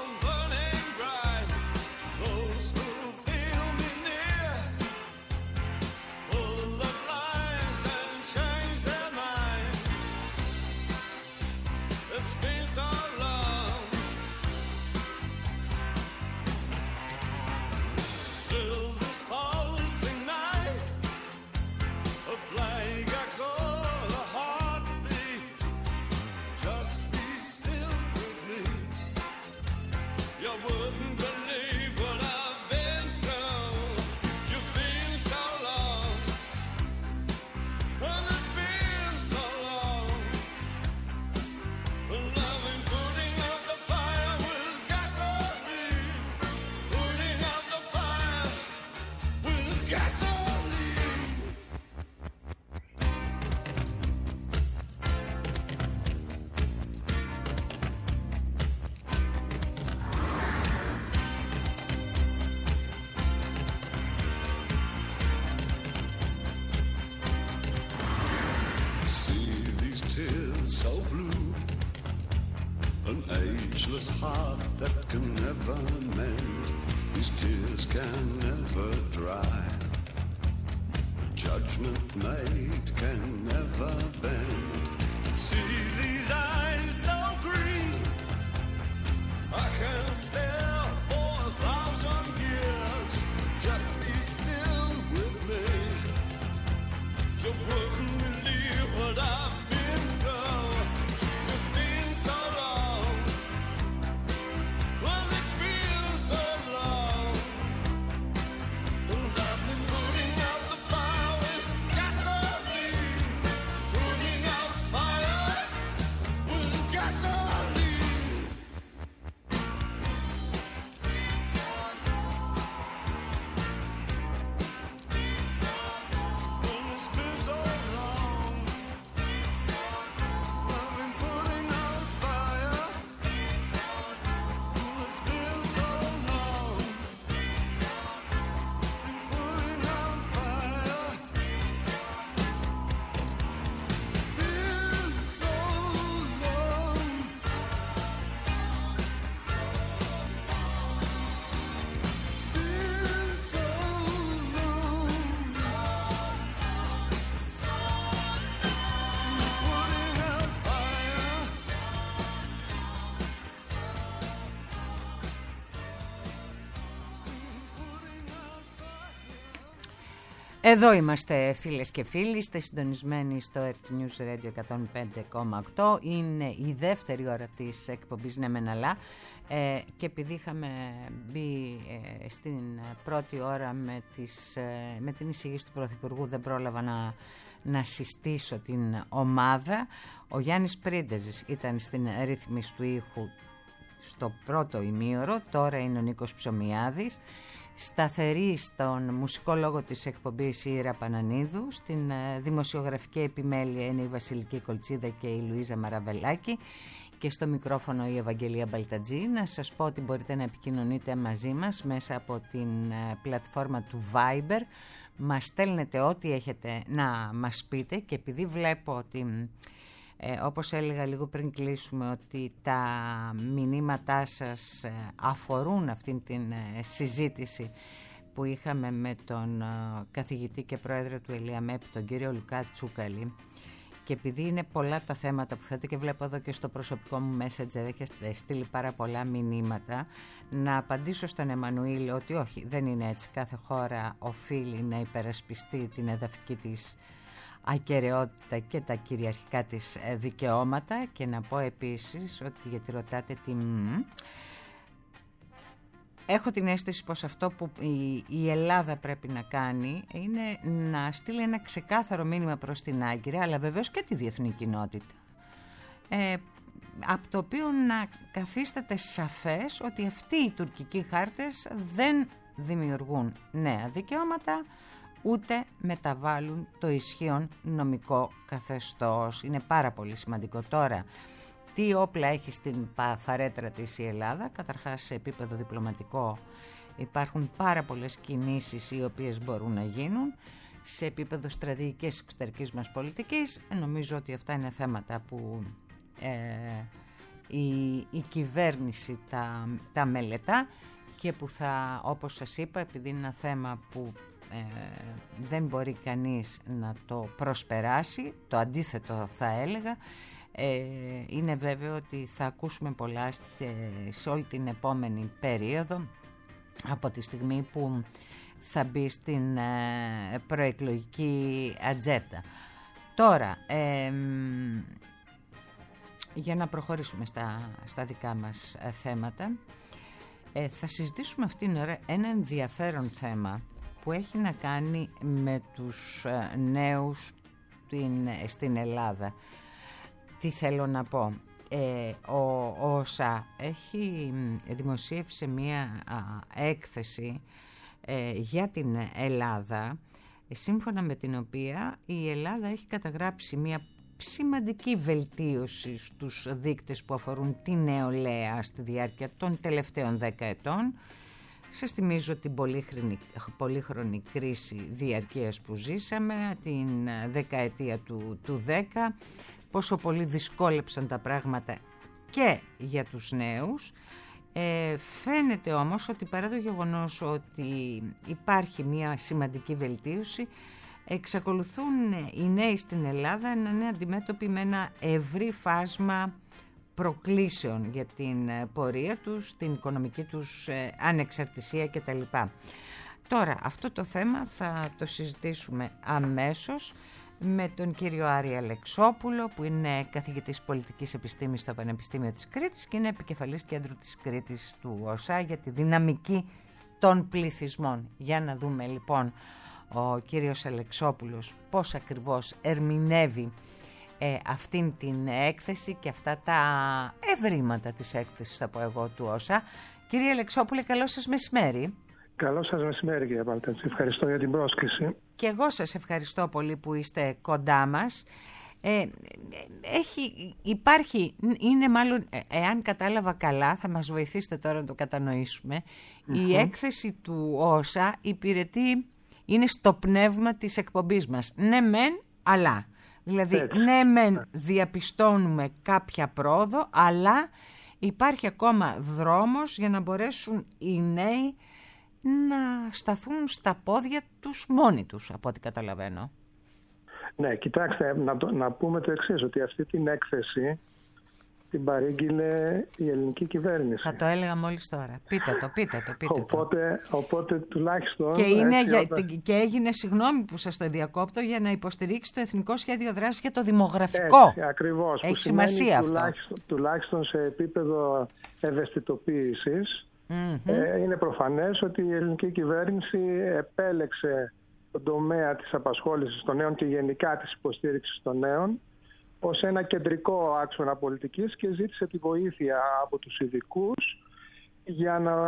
Ageless heart that can never mend, these tears can never dry. Judgment made can never bend. See these eyes so green, I can stare for a thousand years. Just be still with me, so wouldn't believe what I've been through. It's been so long. Well, it's been so long, and I've been putting out the fire with gasoline, putting out fire with gasoline. Well, it's been so long, I've been putting out fire. It's been so long, putting out fire. Been so long. Been so long. Putting out fire. Εδώ είμαστε φίλες και φίλοι, είστε συντονισμένοι στο Earth News Radio εκατόν πέντε κόμμα οκτώ. Είναι η δεύτερη ώρα της εκπομπής Ναι Μεν Αλλά, ε, και επειδή είχαμε μπει ε, στην πρώτη ώρα με, τις, ε, με την εισηγήση του Πρωθυπουργού, δεν πρόλαβα να, να συστήσω την ομάδα. Ο Γιάννης Πρίντεζης ήταν στην ρύθμιση του ήχου στο πρώτο ημίωρο, τώρα είναι ο Νίκος Ψωμιάδης. Σταθερή στον μουσικό λόγο της εκπομπής η Ήρα Πανανίδου, στην ε, δημοσιογραφική επιμέλεια είναι η Βασιλική Κολτσίδα και η Λουίζα Μαραβελάκη, και στο μικρόφωνο η Ευαγγελία Μπαλτατζή. Να σας πω ότι μπορείτε να επικοινωνείτε μαζί μας μέσα από την ε, πλατφόρμα του Viber. Μας στέλνετε ό,τι έχετε να μας πείτε, και επειδή βλέπω ότι Ε, όπως έλεγα λίγο πριν κλείσουμε, ότι τα μηνύματά σας ε, αφορούν αυτήν την ε, συζήτηση που είχαμε με τον ε, καθηγητή και πρόεδρο του ΕΛΙΑΜΕΠ, τον κύριο Λουκά Τσούκαλη, και επειδή είναι πολλά τα θέματα που θέτε, και βλέπω εδώ και στο προσωπικό μου Messenger έχετε στείλει πάρα πολλά μηνύματα, να απαντήσω στον Εμμανουήλ ότι όχι, δεν είναι έτσι. Κάθε χώρα οφείλει να υπερασπιστεί την εδαφική της ακεραιότητα και τα κυριαρχικά της δικαιώματα. Και να πω επίσης ότι, γιατί ρωτάτε τι μ, έχω την αίσθηση πως αυτό που η, η Ελλάδα πρέπει να κάνει είναι να στείλει ένα ξεκάθαρο μήνυμα προς την Άγκυρα, αλλά βεβαίως και τη διεθνή κοινότητα, ε, από το οποίο να καθίσταται σαφές ότι αυτοί οι τουρκικοί χάρτες δεν δημιουργούν νέα δικαιώματα, ούτε μεταβάλλουν το ισχύον νομικό καθεστώς. Είναι πάρα πολύ σημαντικό. Τώρα, τι όπλα έχει στην φαρέτρα της η Ελλάδα? Καταρχάς, σε επίπεδο διπλωματικό υπάρχουν πάρα πολλές κινήσεις οι οποίες μπορούν να γίνουν. Σε επίπεδο στρατηγικής εξωτερικής μας πολιτικής, νομίζω ότι αυτά είναι θέματα που ε, η, η κυβέρνηση τα, τα μελετά, και που θα, όπως σας είπα, επειδή είναι ένα θέμα που Ε, δεν μπορεί κανείς να το προσπεράσει, το αντίθετο θα έλεγα, ε, είναι βέβαιο ότι θα ακούσουμε πολλά σε όλη την επόμενη περίοδο, από τη στιγμή που θα μπει στην ε, προεκλογική ατζέντα. Τώρα, ε, για να προχωρήσουμε στα, στα δικά μας θέματα, Ε, θα συζητήσουμε αυτήν την ώρα ένα ενδιαφέρον θέμα που έχει να κάνει με τους ε, νέους την, στην Ελλάδα. Τι θέλω να πω. Ε, ο ΩΣΑ έχει δημοσίευσε μία α, έκθεση ε, για την Ελλάδα, σύμφωνα με την οποία η Ελλάδα έχει καταγράψει μία σημαντική βελτίωση στους δείκτες που αφορούν τη νεολαία στη διάρκεια των τελευταίων δέκα ετών. Σας θυμίζω την πολύχρονη, πολύχρονη κρίση διαρκείας που ζήσαμε, την δεκαετία του, του δέκα, πόσο πολύ δυσκόλεψαν τα πράγματα και για τους νέους. Ε, φαίνεται όμως ότι παρά το γεγονός ότι υπάρχει μια σημαντική βελτίωση, εξακολουθούν οι νέοι στην Ελλάδα να είναι αντιμέτωποι με ένα ευρύ φάσμα προκλήσεων για την πορεία τους, την οικονομική τους ανεξαρτησία κτλ. Τώρα, αυτό το θέμα θα το συζητήσουμε αμέσως με τον κύριο Άρη Αλεξόπουλο, που είναι καθηγητής πολιτικής επιστήμης στο Πανεπιστήμιο της Κρήτης και είναι επικεφαλής κέντρου της Κρήτης του ΩΣΑ για τη δυναμική των πληθυσμών. Για να δούμε λοιπόν ο κύριος Αλεξόπουλος πώς ακριβώς ερμηνεύει ε, αυτήν την έκθεση και αυτά τα ευρήματα της έκθεσης, θα πω εγώ, του ΩΣΑ. Κύριε Αλεξόπουλε, καλό σας μεσημέρι. Καλό σας μεσημέρι, κύριε Παλτέτσι. Ευχαριστώ για την πρόσκληση. Και εγώ σας ευχαριστώ πολύ που είστε κοντά μας. Ε, έχει, υπάρχει, είναι μάλλον, εάν κατάλαβα καλά, θα μας βοηθήσετε τώρα να το κατανοήσουμε, mm-hmm. η έκθεση του ΩΣΑ υπηρετεί, είναι στο πνεύμα της εκπομπής μας. Ναι μεν, αλλά. Δηλαδή, Έτσι. ναι μεν διαπιστώνουμε κάποια πρόοδο, αλλά υπάρχει ακόμα δρόμος για να μπορέσουν οι νέοι να σταθούν στα πόδια τους μόνοι τους, από ό,τι καταλαβαίνω. Ναι, κοιτάξτε, να, το, να πούμε το εξής, ότι αυτή την έκθεση την παρήγγειλε η ελληνική κυβέρνηση. Θα το έλεγα μόλις τώρα. Πείτε το, πείτε το, πείτε οπότε, το. Οπότε τουλάχιστον... Και, είναι έτσι, για, όταν... και έγινε, συγγνώμη που σας το διακόπτω, για να υποστηρίξει το Εθνικό Σχέδιο Δράσης για το δημογραφικό. Έτσι, ακριβώς. Έχει σημασία αυτό. Τουλάχιστον, τουλάχιστον σε επίπεδο ευαισθητοποίησης, mm-hmm. ε, είναι προφανές ότι η ελληνική κυβέρνηση επέλεξε τον τομέα της απασχόλησης των νέων και γενικά της υποστήριξης των νέων ως ένα κεντρικό άξονα πολιτικής και ζήτησε τη βοήθεια από τους ειδικούς για να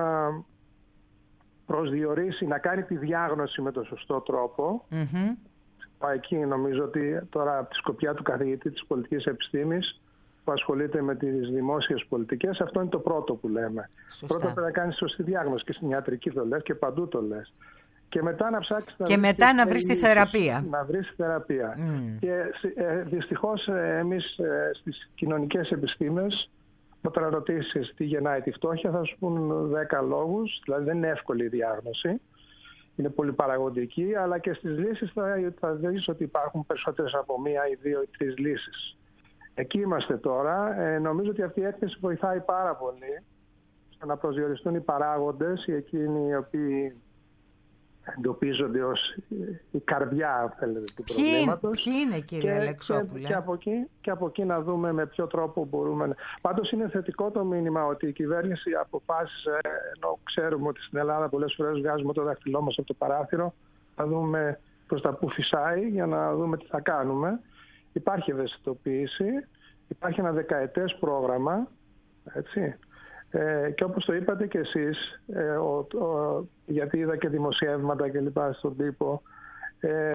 προσδιορίσει, να κάνει τη διάγνωση με τον σωστό τρόπο. Mm-hmm. Πάει εκεί, νομίζω ότι τώρα από τη σκοπιά του καθηγητή της πολιτικής επιστήμης που ασχολείται με τις δημόσιες πολιτικές, αυτό είναι το πρώτο που λέμε. Σωστά. Πρώτα πρέπει να κάνεις σωστή διάγνωση και στην ιατρική το λες και παντού το λες. Και μετά να ψάξεις να και βρεις μετά να βρεις τη θεραπεία. Να βρεις τη θεραπεία. Mm. Και ε, δυστυχώς ε, εμείς ε, στις κοινωνικές επιστήμες, όταν ρωτήσεις τι γεννάει τη φτώχεια, θα σου πούν δέκα λόγους. Δηλαδή δεν είναι εύκολη η διάγνωση. Είναι πολύ παραγωγική, αλλά και στις λύσεις θα, θα δεις ότι υπάρχουν περισσότερες από μία ή δύο ή τρεις λύσεις. Εκεί είμαστε τώρα. Ε, νομίζω ότι αυτή η έκθεση βοηθάει πάρα πολύ στο να προσδιοριστούν οι παράγοντες, οι εκείνοι οι οποίοι εντοπίζονται ως η καρδιά, θέλετε, του ποιοι, προβλήματος. Ποιοι είναι, κύριε Αλεξόπουλε? Και, και, από εκεί, και από εκεί να δούμε με ποιο τρόπο μπορούμε να... Πάντως είναι θετικό το μήνυμα ότι η κυβέρνηση αποφάσισε, ενώ ξέρουμε ότι στην Ελλάδα πολλές φορές βγάζουμε το δάχτυλό μας από το παράθυρο, να δούμε προς τα που φυσάει για να δούμε τι θα κάνουμε. Υπάρχει ευαισθητοποίηση, υπάρχει ένα δεκαετές πρόγραμμα, έτσι. Ε, και όπως το είπατε και εσείς, ε, ο, ο, γιατί είδα και δημοσιεύματα και λοιπά στον τύπο, ε,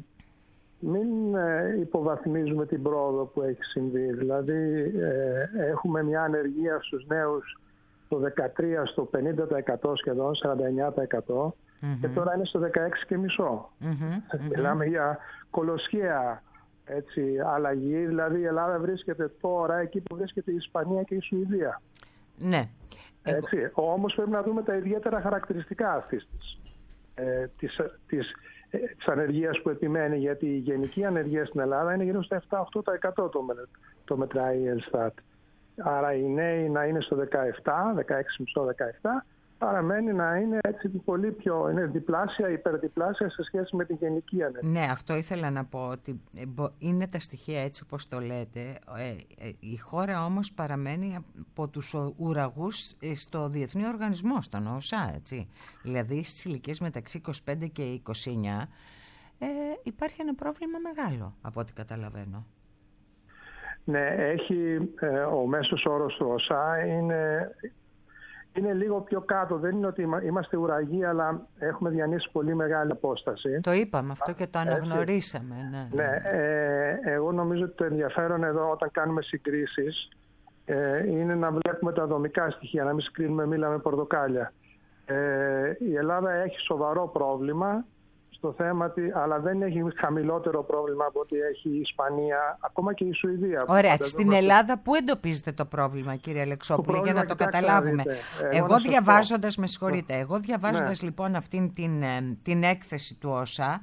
μην ε, υποβαθμίζουμε την πρόοδο που έχει συμβεί. Δηλαδή ε, έχουμε μια ανεργία στους νέους το δεκατρία στο πενήντα τοις εκατό σχεδόν, σαράντα εννιά τοις εκατό, mm-hmm. και τώρα είναι στο δεκαέξι κόμμα πέντε τοις εκατό. Mm-hmm. Μιλάμε για κολοσιαία, έτσι, αλλαγή. Δηλαδή η Ελλάδα βρίσκεται τώρα εκεί που βρίσκεται η Ισπανία και η Σουηδία. Ναι. Έτσι. Εγώ... Όμως πρέπει να δούμε τα ιδιαίτερα χαρακτηριστικά αυτής της, ε, της, της, ε, της ανεργίας που επιμένει, γιατί η γενική ανεργία στην Ελλάδα είναι γύρω στο επτά με οκτώ τοις εκατό το, με, το μετράει η Ελστάτ. Άρα οι νέοι να είναι στο δεκαεπτά, δεκαέξι κόμμα πέντε δεκαεπτά, παραμένει να είναι έτσι πολύ πιο, είναι διπλάσια, υπερδιπλάσια σε σχέση με την γενική ανεργία. Ναι, αυτό ήθελα να πω, ότι είναι τα στοιχεία έτσι όπως το λέτε. Ε, ε, η χώρα όμως παραμένει από τους ουραγούς στο Διεθνή Οργανισμό, στον ΟΣΑ, έτσι. Δηλαδή στις ηλικίες μεταξύ είκοσι πέντε και είκοσι εννιά ε, υπάρχει ένα πρόβλημα μεγάλο, από ό,τι καταλαβαίνω. Ναι, έχει, ε, ο μέσος όρος του ΟΣΑ είναι... Είναι λίγο πιο κάτω. Δεν είναι ότι είμαστε ουραγοί, αλλά έχουμε διανύσει πολύ μεγάλη απόσταση. Το είπαμε αυτό και το αναγνωρίσαμε. Ναι, ναι. ναι ε, εγώ νομίζω ότι το ενδιαφέρον εδώ όταν κάνουμε συγκρίσεις ε, είναι να βλέπουμε τα δομικά στοιχεία, να μην συγκρίνουμε μήλα με πορτοκάλια. Ε, η Ελλάδα έχει σοβαρό πρόβλημα στο θέμα, αλλά δεν έχει χαμηλότερο πρόβλημα από ό,τι έχει η Ισπανία, ακόμα και η Σουηδία. Ωραία, στην Ελλάδα πού εντοπίζετε το πρόβλημα, κύριε Αλεξόπουλε, για να το καταλάβουμε? Εγώ, εγώ διαβάζοντας, με συγχωρείτε, εγώ διαβάζοντας ναι. λοιπόν αυτήν την, την έκθεση του ΟΣΑ,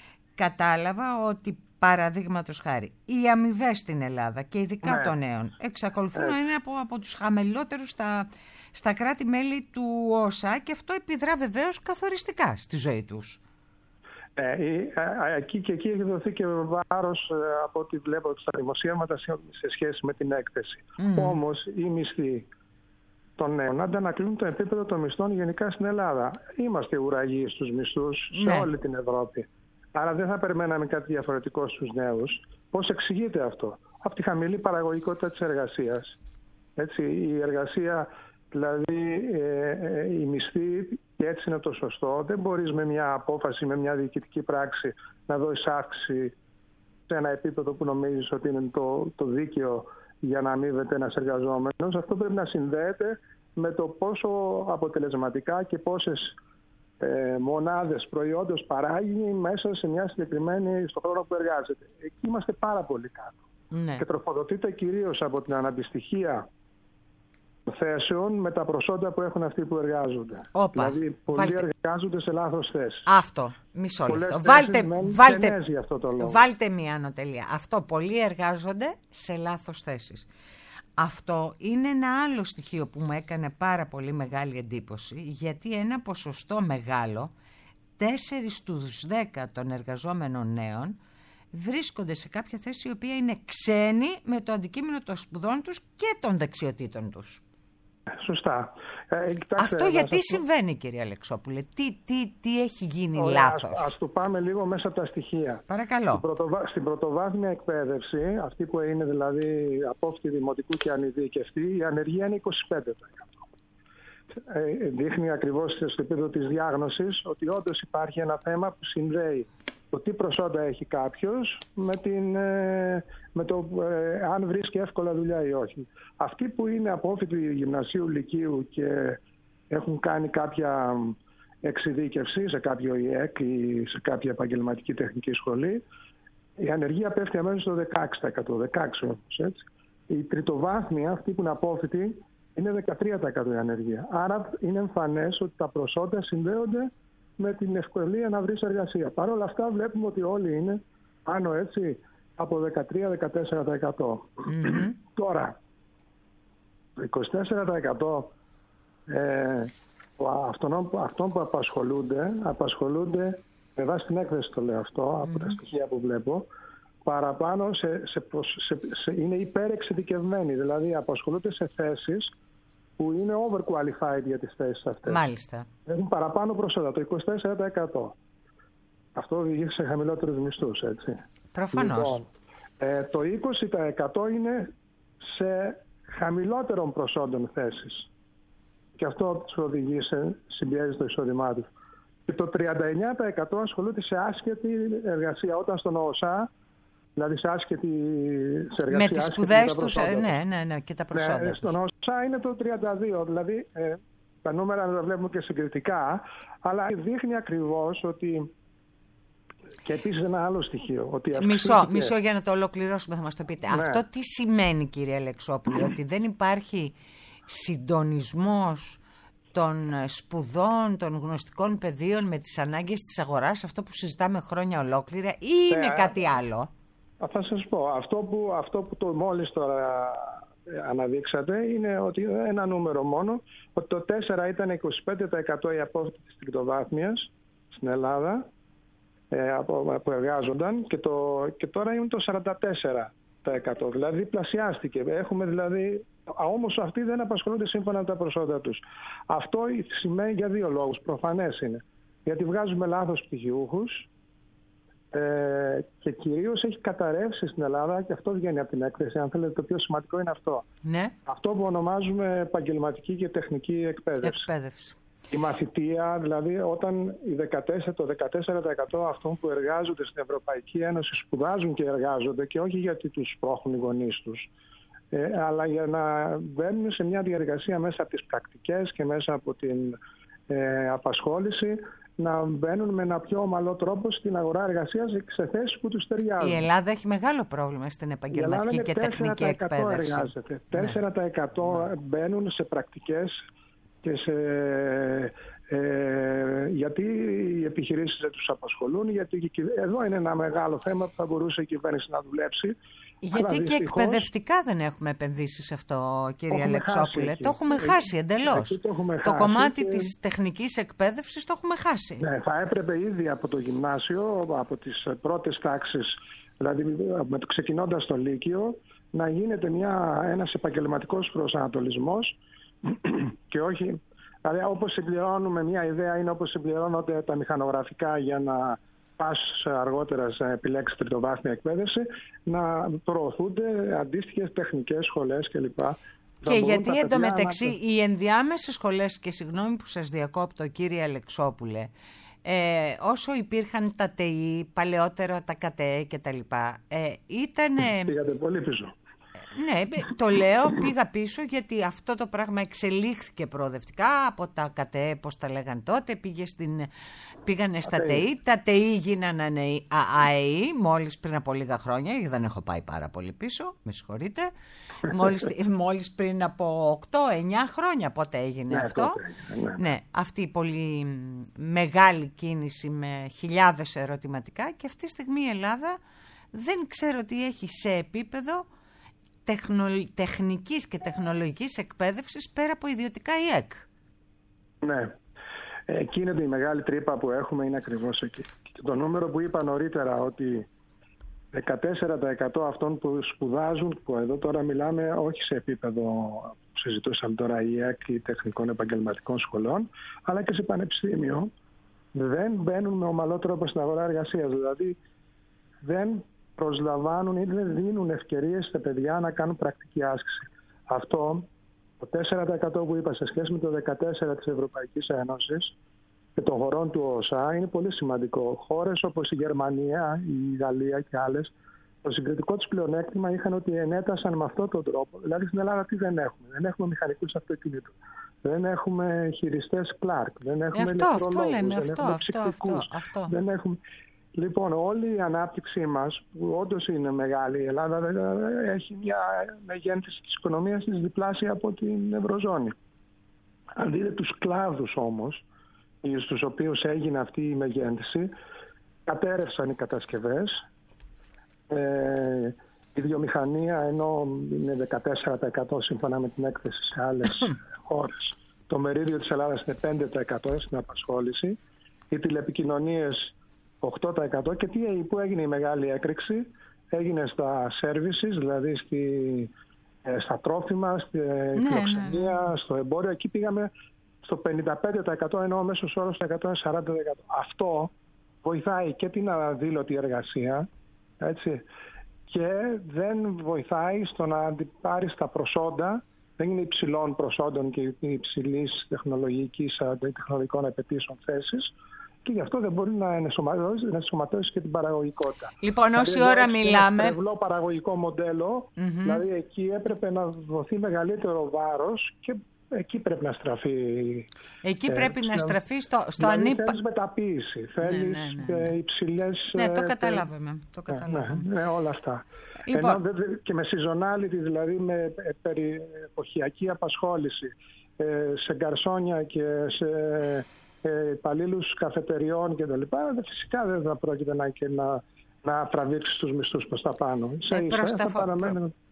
κατάλαβα ότι παραδείγματος χάρη οι αμοιβές στην Ελλάδα και ειδικά ναι. των νέων εξακολουθούν να είναι από, από τους χαμηλότερους στα, στα κράτη-μέλη του ΟΣΑ, και αυτό επιδρά βεβαίως καθοριστικά στη ζωή τους. Ε, εκεί και εκεί έχει δοθεί και βάρος από ό,τι βλέπω στα δημοσίευματα σε σχέση με την έκθεση. Mm. Όμως οι μισθοί των νέων αντανακλούν το επίπεδο των μισθών γενικά στην Ελλάδα. Είμαστε ουραγοί στους μισθούς σε ναι. όλη την Ευρώπη. Άρα δεν θα περιμέναμε κάτι διαφορετικό στους νέους. Πώς εξηγείται αυτό? Από τη χαμηλή παραγωγικότητα της εργασίας. Έτσι, η εργασία, δηλαδή ε, ε, η μισθή, και έτσι είναι το σωστό. Δεν μπορείς με μια απόφαση, με μια διοικητική πράξη να δώσεις αύξηση σε ένα επίπεδο που νομίζεις ότι είναι το, το δίκαιο για να αμείβεται ένας εργαζόμενος. Αυτό πρέπει να συνδέεται με το πόσο αποτελεσματικά και πόσες ε, μονάδες προϊόντος παράγει μέσα σε μια συγκεκριμένη, στο χρόνο που εργάζεται. Εκεί είμαστε πάρα πολύ κάτω. Ναι. Και τροφοδοτείται κυρίως από την αναντιστοιχεία θέσεων με τα προσόντα που έχουν αυτοί που εργάζονται. Όπα, δηλαδή, πολλοί βάλτε... εργάζονται σε λάθος θέσεις. Αυτό, μισό λεπτό. Βάλτε, βάλτε, αυτό το λόγο. βάλτε μία ανωτελεία. Αυτό, πολλοί εργάζονται σε λάθος θέσεις. Αυτό είναι ένα άλλο στοιχείο που μου έκανε πάρα πολύ μεγάλη εντύπωση, γιατί ένα ποσοστό μεγάλο, τέσσερα στους δέκα των εργαζόμενων νέων, βρίσκονται σε κάποια θέση η οποία είναι ξένη με το αντικείμενο των σπουδών τους και των δεξιοτήτων τους. Σωστά. Ε, κοιτάξτε, αυτό γιατί σας... συμβαίνει, κύριε Αλεξόπουλε? Τι, τι, τι έχει γίνει Ωραία, λάθος? Ας, ας το πάμε λίγο μέσα από τα στοιχεία. Παρακαλώ. Στην, πρωτοβα... Στην πρωτοβάθμια εκπαίδευση, αυτή που είναι δηλαδή απόφοιτη δημοτικού και ανειδίκευτη, η ανεργία είναι είκοσι πέντε τοις εκατό. Ε, δείχνει ακριβώς στο επίπεδο της διάγνωσης ότι όντως υπάρχει ένα θέμα που συνδέει το τι προσόντα έχει κάποιος με, την, με το ε, αν βρίσκει εύκολα δουλειά ή όχι. Αυτοί που είναι απόφοιτοι γυμνασίου, λυκείου και έχουν κάνει κάποια εξειδίκευση σε κάποιο ΙΕΚ ή σε κάποια επαγγελματική τεχνική σχολή, η ανεργία πέφτει αμέσως στο δεκαέξι τοις εκατό, δεκαέξι τοις εκατό όμως, έτσι. Η τριτοβάθμια, αυτή που είναι απόφοιτοι, είναι δεκατρία τοις εκατό η ανεργία. Άρα είναι εμφανές ότι τα προσόντα συνδέονται με την ευκολία να βρεις εργασία. Παρ' όλα αυτά βλέπουμε ότι όλοι είναι πάνω έτσι από δεκατρία με δεκατέσσερα τοις εκατό. Mm-hmm. Τώρα, το είκοσι τέσσερα τοις εκατό ε, αυτών, αυτών που απασχολούνται, απασχολούνται, με βάση την έκθεση το λέω αυτό, mm-hmm. από τα στοιχεία που βλέπω, παραπάνω σε, σε, σε, σε, είναι υπερεξειδικευμένοι, δηλαδή απασχολούνται σε θέσεις που είναι overqualified για τις θέσεις αυτές. Μάλιστα. Έχουν παραπάνω προσόντα, το είκοσι τέσσερα τοις εκατό. Αυτό οδηγεί σε χαμηλότερους μισθούς, έτσι. Προφανώς. Λοιπόν, ε, το είκοσι τοις εκατό είναι σε χαμηλότερων προσόντων θέσεις. Και αυτό τους οδηγεί σε συμπιέζει το εισόδημά τους. Και το τριάντα εννέα τοις εκατό ασχολούνται σε άσχετη εργασία. Όταν στον ΟΣΑ, δηλαδή σε άσχετη σε εργασία. Με τις σπουδές τους, ναι, ναι, ναι, και τα προσόντα ναι, τους. Στον ΟΣΑ είναι το τριάντα δύο, δηλαδή ε, τα νούμερα δεν τα βλέπουμε και συγκριτικά, αλλά δείχνει ακριβώς ότι. Και επίσης ένα άλλο στοιχείο. Ότι μισό, αυξήθηκε... μισό για να το ολοκληρώσουμε, θα μας το πείτε. Ναι. Αυτό τι σημαίνει, κύριε Αλεξόπουλε, ότι δεν υπάρχει συντονισμός των σπουδών, των γνωστικών πεδίων με τις ανάγκες της αγοράς, αυτό που συζητάμε χρόνια ολόκληρα, ή είναι ε, κάτι άλλο? Θα σας πω, αυτό που, αυτό που το μόλις τώρα αναδείξατε είναι ότι ένα νούμερο μόνο, ότι το τέσσερα ήταν είκοσι πέντε τοις εκατό η απόφοιτοι της τριτοβάθμιας στην Ελλάδα ε, από, που εργάζονταν και, το, και τώρα είναι το σαράντα τέσσερα τοις εκατό, δηλαδή διπλασιάστηκε. Έχουμε δηλαδή, όμως αυτοί δεν απασχολούνται σύμφωνα με τα προσόντα τους. Αυτό σημαίνει για δύο λόγους, προφανές είναι. Γιατί βγάζουμε λάθος πτυχιούχους ε, και κυρίως έχει καταρρεύσει στην Ελλάδα, και αυτό βγαίνει από την έκθεση, αν θέλετε, το πιο σημαντικό είναι αυτό. Ναι. Αυτό που ονομάζουμε επαγγελματική και τεχνική εκπαίδευση. Εκπαίδευση. Η μαθητεία, δηλαδή όταν η δεκατέσσερα, το δεκατέσσερα τοις εκατό αυτών που εργάζονται στην Ευρωπαϊκή Ένωση σπουδάζουν και εργάζονται, και όχι γιατί τους πρόχνουν οι γονείς τους, ε, αλλά για να μπαίνουν σε μια διαδικασία μέσα από τις πρακτικές και μέσα από την ε, απασχόληση, να μπαίνουν με ένα πιο ομαλό τρόπο στην αγορά εργασίας σε θέσεις που τους ταιριάζουν. Η Ελλάδα έχει μεγάλο πρόβλημα στην επαγγελματική και τεχνική εκπαίδευση. Εργάζεται. τέσσερα τοις εκατό ναι. μπαίνουν σε πρακτικές και σε, ε, γιατί οι επιχειρήσεις δεν τους απασχολούν, γιατί εδώ είναι ένα μεγάλο θέμα που θα μπορούσε η κυβέρνηση να δουλέψει. Γιατί και δυστυχώς, εκπαιδευτικά δεν έχουμε επενδύσει σε αυτό, κύριε Αλεξόπουλε. Το έχουμε εκεί, χάσει εντελώς. Το, το κομμάτι και... της τεχνικής εκπαίδευσης το έχουμε χάσει. Ναι, θα έπρεπε ήδη από το γυμνάσιο, από τις πρώτες τάξεις, δηλαδή ξεκινώντας το Λύκειο, να γίνεται μια, ένας επαγγελματικός προσανατολισμός και όχι... Δηλαδή όπως συμπληρώνουμε, μια ιδέα είναι όπως συμπληρώνονται τα μηχανογραφικά για να πας αργότερα σε επιλέξει τριτοβάθμια εκπαίδευση, να προωθούνται αντίστοιχες τεχνικές σχολές κλπ. Και γιατί εντωμεταξύ να... οι ενδιάμεσες σχολές, και συγγνώμη που σας διακόπτω κύριε Αλεξόπουλε, ε, όσο υπήρχαν τα ΤΕΙ, παλαιότερα τα ΚΑΤΕ και τα λοιπά, ε, ήταν... Πήγατε πολύ πίσω. Ναι, το λέω, πήγα πίσω γιατί αυτό το πράγμα εξελίχθηκε προοδευτικά από τα ΚΑΤΕ, πώς τα λέγαν τότε, πήγε στην, πήγανε στα ΤΕΙ, τα ΤΕΙ γίνανε ΑΕΗ μόλις πριν από λίγα χρόνια, δεν έχω πάει πάρα πολύ πίσω, με συγχωρείτε, μόλις, μόλις πριν από οκτώ εννιά χρόνια πότε έγινε ναι, αυτό. Τότε, ναι. Ναι, αυτή η πολύ μεγάλη κίνηση με χιλιάδες ερωτηματικά, και αυτή τη στιγμή η Ελλάδα δεν ξέρω τι έχει σε επίπεδο τεχνο, τεχνικής και τεχνολογικής εκπαίδευσης πέρα από ιδιωτικά ΙΕΚ. Ναι. Εκεί είναι η μεγάλη τρύπα που έχουμε, είναι ακριβώς εκεί. Και το νούμερο που είπα νωρίτερα, ότι δεκατέσσερα τοις εκατό αυτών που σπουδάζουν, που εδώ τώρα μιλάμε όχι σε επίπεδο που συζητούσαμε τώρα ΙΕΚ ή τεχνικών επαγγελματικών σχολών, αλλά και σε πανεπιστήμιο, δεν μπαίνουν με ομαλό τρόπο στην αγορά εργασίας. Δηλαδή δεν προσλαμβάνουν ή δεν δίνουν ευκαιρίες στα παιδιά να κάνουν πρακτική άσκηση. Αυτό το τέσσερα τοις εκατό που είπα σε σχέση με το δεκατέσσερα τοις εκατό της Ευρωπαϊκής Ένωσης και των χωρών του ΟΣΑ είναι πολύ σημαντικό. Χώρες όπως η Γερμανία, η Γαλλία και άλλες, το συγκριτικό τους πλεονέκτημα είχαν ότι ενέτασαν με αυτόν τον τρόπο. Δηλαδή στην Ελλάδα τι δεν έχουμε? Δεν έχουμε μηχανικούς αυτοκινήτων, δεν έχουμε χειριστές Clark, δεν έχουμε αυτό, ηλεκτρολόγους, αυτό λέμε, δεν αυτό, έχουμε αυτό, ψυχικούς, αυτό, αυτό. δεν έχουμε... Λοιπόν, όλη η ανάπτυξή μας, που όντως είναι μεγάλη, η Ελλάδα έχει μια μεγέθυνση της οικονομίας της διπλάσια από την Ευρωζώνη. Αν δείτε τους κλάδους όμως, στους οποίους έγινε αυτή η μεγέθυνση, κατέρευσαν οι κατασκευές, ε, η βιομηχανία, ενώ είναι δεκατέσσερα τοις εκατό σύμφωνα με την έκθεση σε άλλες χώρες, το μερίδιο της Ελλάδας είναι πέντε τοις εκατό στην απασχόληση, οι τηλεπικοινωνίες οκτώ τοις εκατό, και τι, που έγινε η μεγάλη έκρηξη? Έγινε στα services, δηλαδή στη, στα τρόφιμα, στη ναι, φιλοξενία, ναι, ναι. στο εμπόριο. Εκεί πήγαμε στο πενήντα πέντε τοις εκατό, ενώ ο μέσος όρος στο εκατόν σαράντα τοις εκατό. Αυτό βοηθάει και την αδήλωτη εργασία, έτσι, και δεν βοηθάει στο να πάρεις τα προσόντα, δεν είναι υψηλών προσόντων και υψηλής τεχνολογικής, τεχνολογικών απαιτήσεων θέσεις, και γι' αυτό δεν μπορεί να ενσωματώσει, να ενσωματώσει και την παραγωγικότητα. Λοιπόν, όση ώρα μιλάμε... Ένα τρευλό παραγωγικό μοντέλο, mm-hmm. δηλαδή εκεί έπρεπε να δοθεί μεγαλύτερο βάρος και εκεί πρέπει να στραφεί. Εκεί ε, πρέπει να στραφεί στο, στο δηλαδή ανήπα... θέλεις μεταποίηση, θέλεις ναι, ναι, ναι. υψηλές... Ναι, το καταλάβαμε. Το καταλάβαμε. Ναι, ναι, όλα αυτά. Λοιπόν... Ενώ, και με seasonality, δηλαδή με περι, εποχιακή απασχόληση, σε γκαρσόνια και σε... υπαλλήλους καφετεριών και τα λοιπά, φυσικά δεν θα πρόκειται να, και να, να τραβήξει τους μισθούς προς τα πάνω. Ε, προς, τα φο...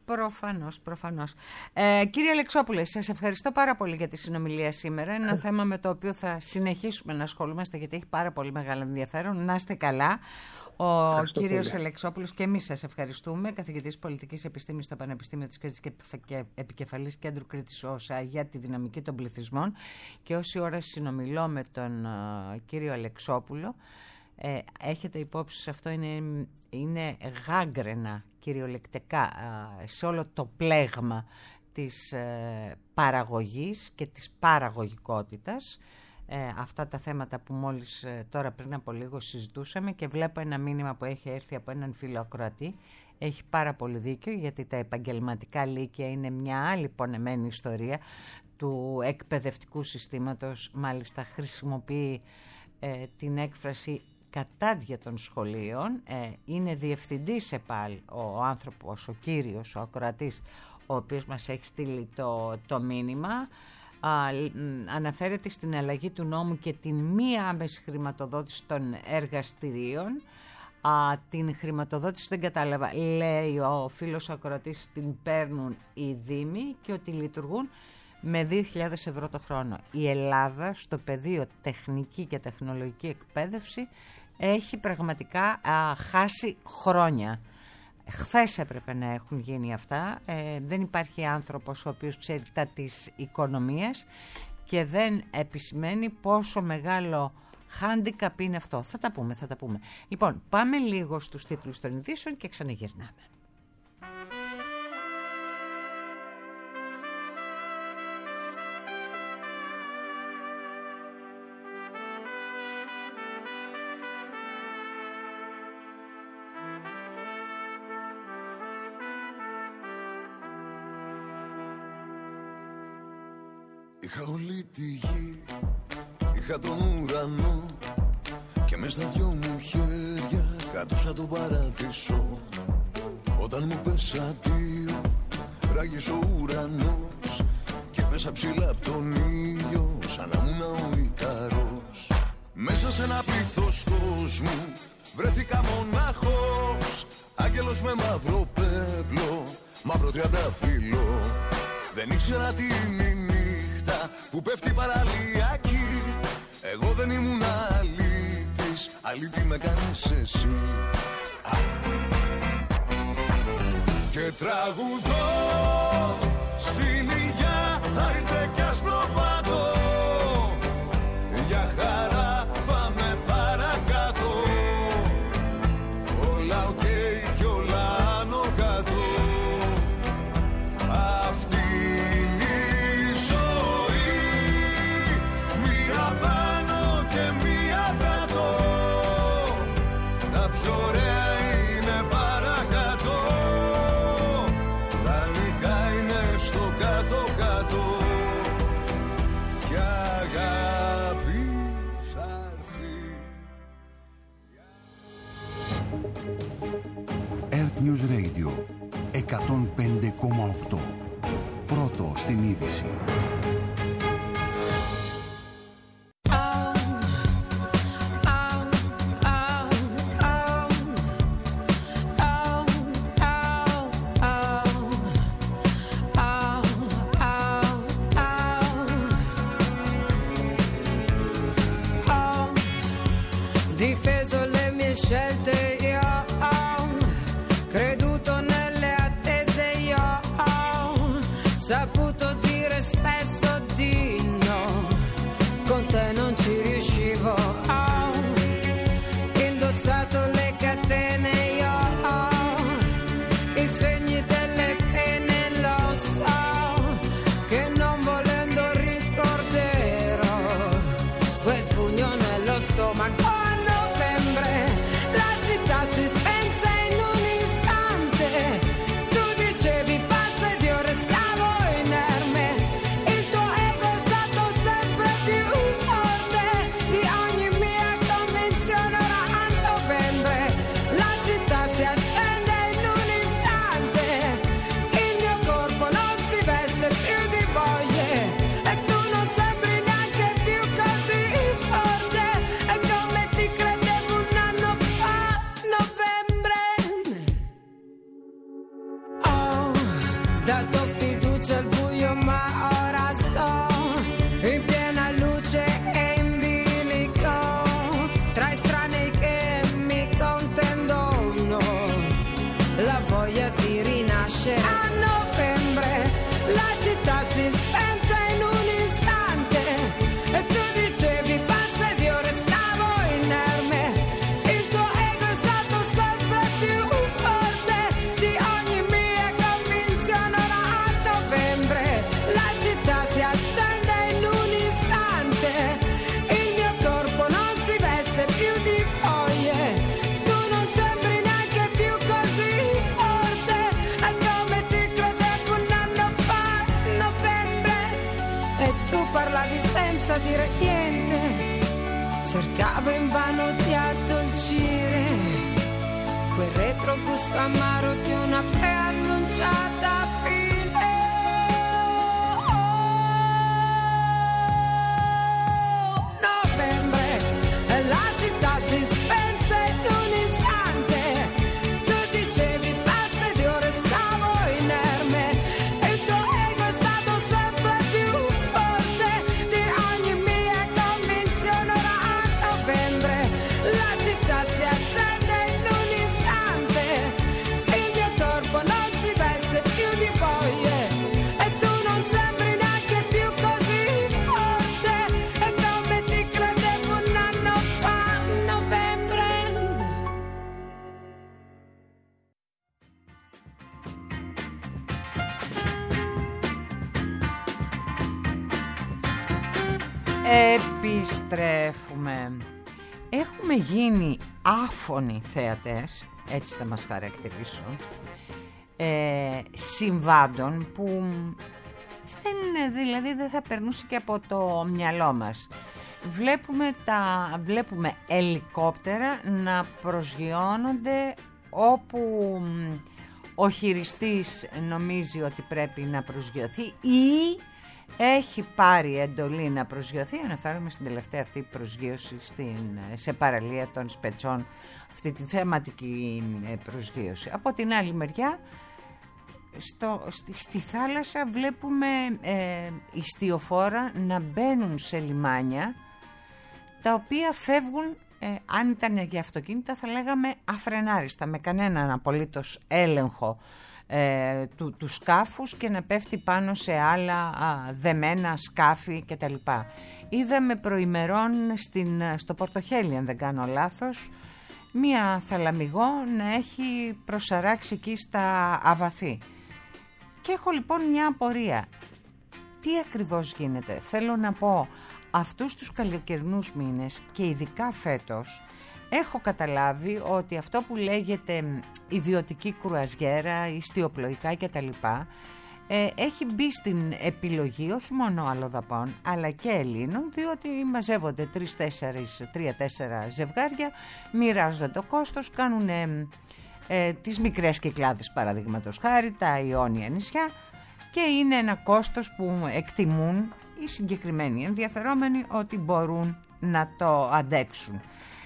Προφανώς, προφανώς. Ε, κύριε Αλεξόπουλε, σας ευχαριστώ πάρα πολύ για τη συνομιλία σήμερα. Είναι ένα θέμα με το οποίο θα συνεχίσουμε να ασχολούμαστε, γιατί έχει πάρα πολύ μεγάλο ενδιαφέρον. Να είστε καλά. Ο Ευχαριστώ κύριος πολύ. Αλεξόπουλος, και εμείς σας ευχαριστούμε, καθηγητής πολιτικής επιστήμης στο Πανεπιστήμιο της Κρήτης και επικεφαλής κέντρου Κρήτης ΩΣΑ για τη δυναμική των πληθυσμών. Και όση ώρα συνομιλώ με τον uh, κύριο Αλεξόπουλο, ε, έχετε υπόψη σε αυτό, είναι, είναι γάγκρενα κυριολεκτικά uh, σε όλο το πλέγμα της uh, παραγωγής και της παραγωγικότητας. Ε, αυτά τα θέματα που μόλις ε, τώρα πριν από λίγο συζητούσαμε, και βλέπω ένα μήνυμα που έχει έρθει από έναν φίλο ακροατή. Έχει πάρα πολύ δίκιο, γιατί τα επαγγελματικά λύκεια είναι μια άλλη πονεμένη ιστορία του εκπαιδευτικού συστήματος. Μάλιστα χρησιμοποιεί ε, την έκφραση κατάδια των σχολείων. Ε, είναι διευθυντής ΕΠΑΛ ο άνθρωπος, ο κύριος, ο ακροατής, ο οποίος μας έχει στείλει το, το μήνυμα. Α, αναφέρεται στην αλλαγή του νόμου και την μη άμεση χρηματοδότηση των εργαστηρίων. Α, την χρηματοδότηση δεν κατάλαβα, λέει ο φίλος ακροατής, την παίρνουν οι δήμοι και ότι λειτουργούν με δύο χιλιάδες ευρώ το χρόνο. Η Ελλάδα στο πεδίο τεχνική και τεχνολογική εκπαίδευση έχει πραγματικά α, χάσει χρόνια. Χθες έπρεπε να έχουν γίνει αυτά. Ε, δεν υπάρχει άνθρωπος ο οποίος ξέρει τα της οικονομίας και δεν επισημαίνει πόσο μεγάλο handicap είναι αυτό. Θα τα πούμε, θα τα πούμε. Λοιπόν, πάμε λίγο στους τίτλους των ειδήσεων και ξαναγυρνάμε. Είχα όλη τη γη, είχα τον ουρανό και μες στα δυο μου χέρια κρατούσα τον παράδεισο. Όταν μου πες αντίο, ράγισε ο ουρανός και μέσα ψηλά απ' τον ήλιο σαν να ήμουν ο Ικαρός. Μέσα σε ένα πλήθος κόσμου βρέθηκα μονάχος, άγγελος με μαύρο πέπλο, μαύρο τριαντάφυλλο. Δεν ήξερα τι είναι η νύχτα που πέφτει παραλιακή. Εγώ δεν ήμουν αλήτης, αλήτη με κάνεις εσύ. Α. Και τραγουδώ στην υγειά, άιτε κι ασπροπάτω. Για χαρά πάμε παρακάτω. Όλα οκ okay, κι όλα άνω κάτω. Αυτή είναι η ζωή, μία πάνω και μία κάτω. Τα πιο ωραία είναι παρακάτω. Δανεικά είναι στο κάτω-κάτω. Κι αγάπη θα έρθει. Earth News Radio εκατόν πέντε κόμμα οκτώ. Πρώτο στην είδηση. Difeso le mie scelte, io ho creduto nelle attese, io ho saputo dire spesso di no, con te non ci riuscivo, ho indossato le catene, io ho i segni delle pene, lo so, che non volendo ricorderò quel pugno nello stomaco. A novembre la città parlavi senza dire niente, cercavo invano di addolcire quel retrogusto amaro di una preannunciata fine. Oh, novembre, la città si spense in un istante, tu dicevi basta ed io restavo inerme, e il tuo ego è stato sempre più forte di ogni mia convinzione. Ora a novembre la città si accende in un istante, il mio corpo non si veste più di foglie e tu non sembri neanche più così forte, e come ti credevo un anno fa, novembre. Επιστρέφουμε. Έχουμε γίνει άφωνοι θεατές, έτσι θα μας χαρακτηρίσω, ε, συμβάντων που δεν, δηλαδή δεν θα περνούσε και από το μυαλό μας. Βλέπουμε, τα, βλέπουμε ελικόπτερα να προσγειώνονται όπου μ, ο χειριστής νομίζει ότι πρέπει να προσγειωθεί ή έχει πάρει εντολή να προσγειωθεί. Αναφέρομαι στην τελευταία αυτή προσγείωση στην, σε παραλία των Σπετσών, αυτή τη θεματική προσγείωση. Από την άλλη μεριά, στο, στη, στη θάλασσα βλέπουμε ε, ιστιοφόρα να μπαίνουν σε λιμάνια, τα οποία φεύγουν, ε, αν ήταν για αυτοκίνητα θα λέγαμε αφρενάριστα, με κανέναν απολύτως έλεγχο ε, του, του σκάφους, και να πέφτει πάνω σε άλλα α, δεμένα σκάφη κτλ. Είδαμε προημερών στην, στο Πορτοχέλι, αν δεν κάνω λάθος, μία θαλαμιγό να έχει προσαράξει εκεί στα αβαθή. Και έχω λοιπόν μια απορία. Τι ακριβώς γίνεται? Θέλω να πω, αυτούς τους καλοκαιρινούς μήνες και ειδικά φέτος, έχω καταλάβει ότι αυτό που λέγεται ιδιωτική κρουαζιέρα, ιστιοπλοϊκά κτλ, ε, έχει μπει στην επιλογή όχι μόνο αλλοδαπών αλλά και Ελλήνων, διότι μαζεύονται τρία-τέσσερα ζευγάρια, μοιράζονται το κόστος, κάνουν ε, ε, τις μικρές Κυκλάδες παραδείγματος χάρη, τα Ιόνια νησιά, και είναι ένα κόστος που εκτιμούν οι συγκεκριμένοι ενδιαφερόμενοι ότι μπορούν να το αντέξουν.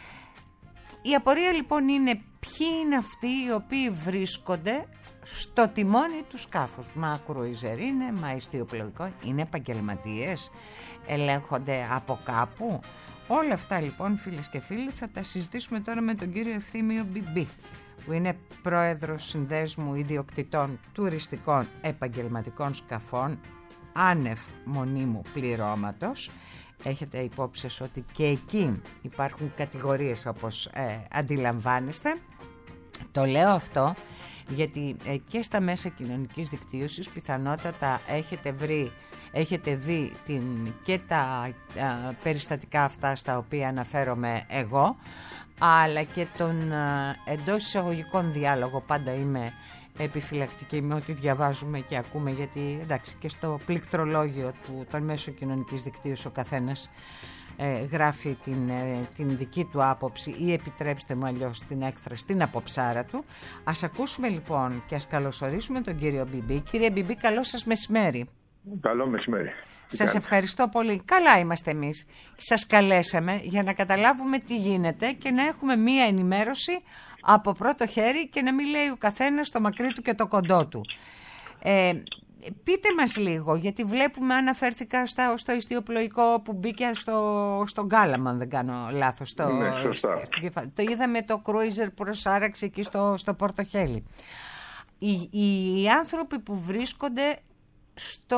Η απορία λοιπόν είναι ποιοι είναι αυτοί οι οποίοι βρίσκονται στο τιμόνι του σκάφους. Μα κρουιζερ είναι, μα ιστιοπλοϊκό είναι, επαγγελματίες, ελέγχονται από κάπου? Όλα αυτά λοιπόν, φίλες και φίλοι, θα τα συζητήσουμε τώρα με τον κύριο Ευθύμιο Μπιμπί, που είναι πρόεδρος Συνδέσμου Ιδιοκτητών Τουριστικών Επαγγελματικών Σκαφών άνευ μονίμου πληρώματος. Έχετε υπόψη ότι και εκεί υπάρχουν κατηγορίες, όπως ε, αντιλαμβάνεστε. Το λέω αυτό γιατί ε, και στα μέσα κοινωνικής δικτύωσης πιθανότατα έχετε βρει, έχετε δει την, και τα ε, περιστατικά αυτά στα οποία αναφέρομαι εγώ, αλλά και τον ε, εντός εισαγωγικών διάλογο. Πάντα είμαι επιφυλακτική με ό,τι διαβάζουμε και ακούμε, γιατί εντάξει, και στο πληκτρολόγιο του, των μέσων κοινωνικής δικτύωσης ο καθένας ε, γράφει την, ε, την δική του άποψη, ή επιτρέψτε μου αλλιώς την έκφραση, την αποψάρα του. Ας ακούσουμε λοιπόν και ας καλωσορίσουμε τον κύριο Μπιμπί. Κύριε Μπιμπί, καλό σας μεσημέρι. Καλό μεσημέρι. Σας ευχαριστώ πολύ. Καλά είμαστε εμείς. Σας καλέσαμε για να καταλάβουμε τι γίνεται και να έχουμε μία ενημέρωση από πρώτο χέρι και να μην λέει ο καθένας το μακρύ του και το κοντό του. Ε, πείτε μας λίγο, γιατί βλέπουμε, αναφέρθηκα στο, στο ιστιοπλοϊκό που μπήκε στο, στο Γκάλαμα, αν δεν κάνω λάθος. Στο, ναι, σωστά. Στο, στο, το είδαμε το κρούιζερ που προσάραξε εκεί στο, στο Πορτοχέλι. Οι, οι άνθρωποι που βρίσκονται στο,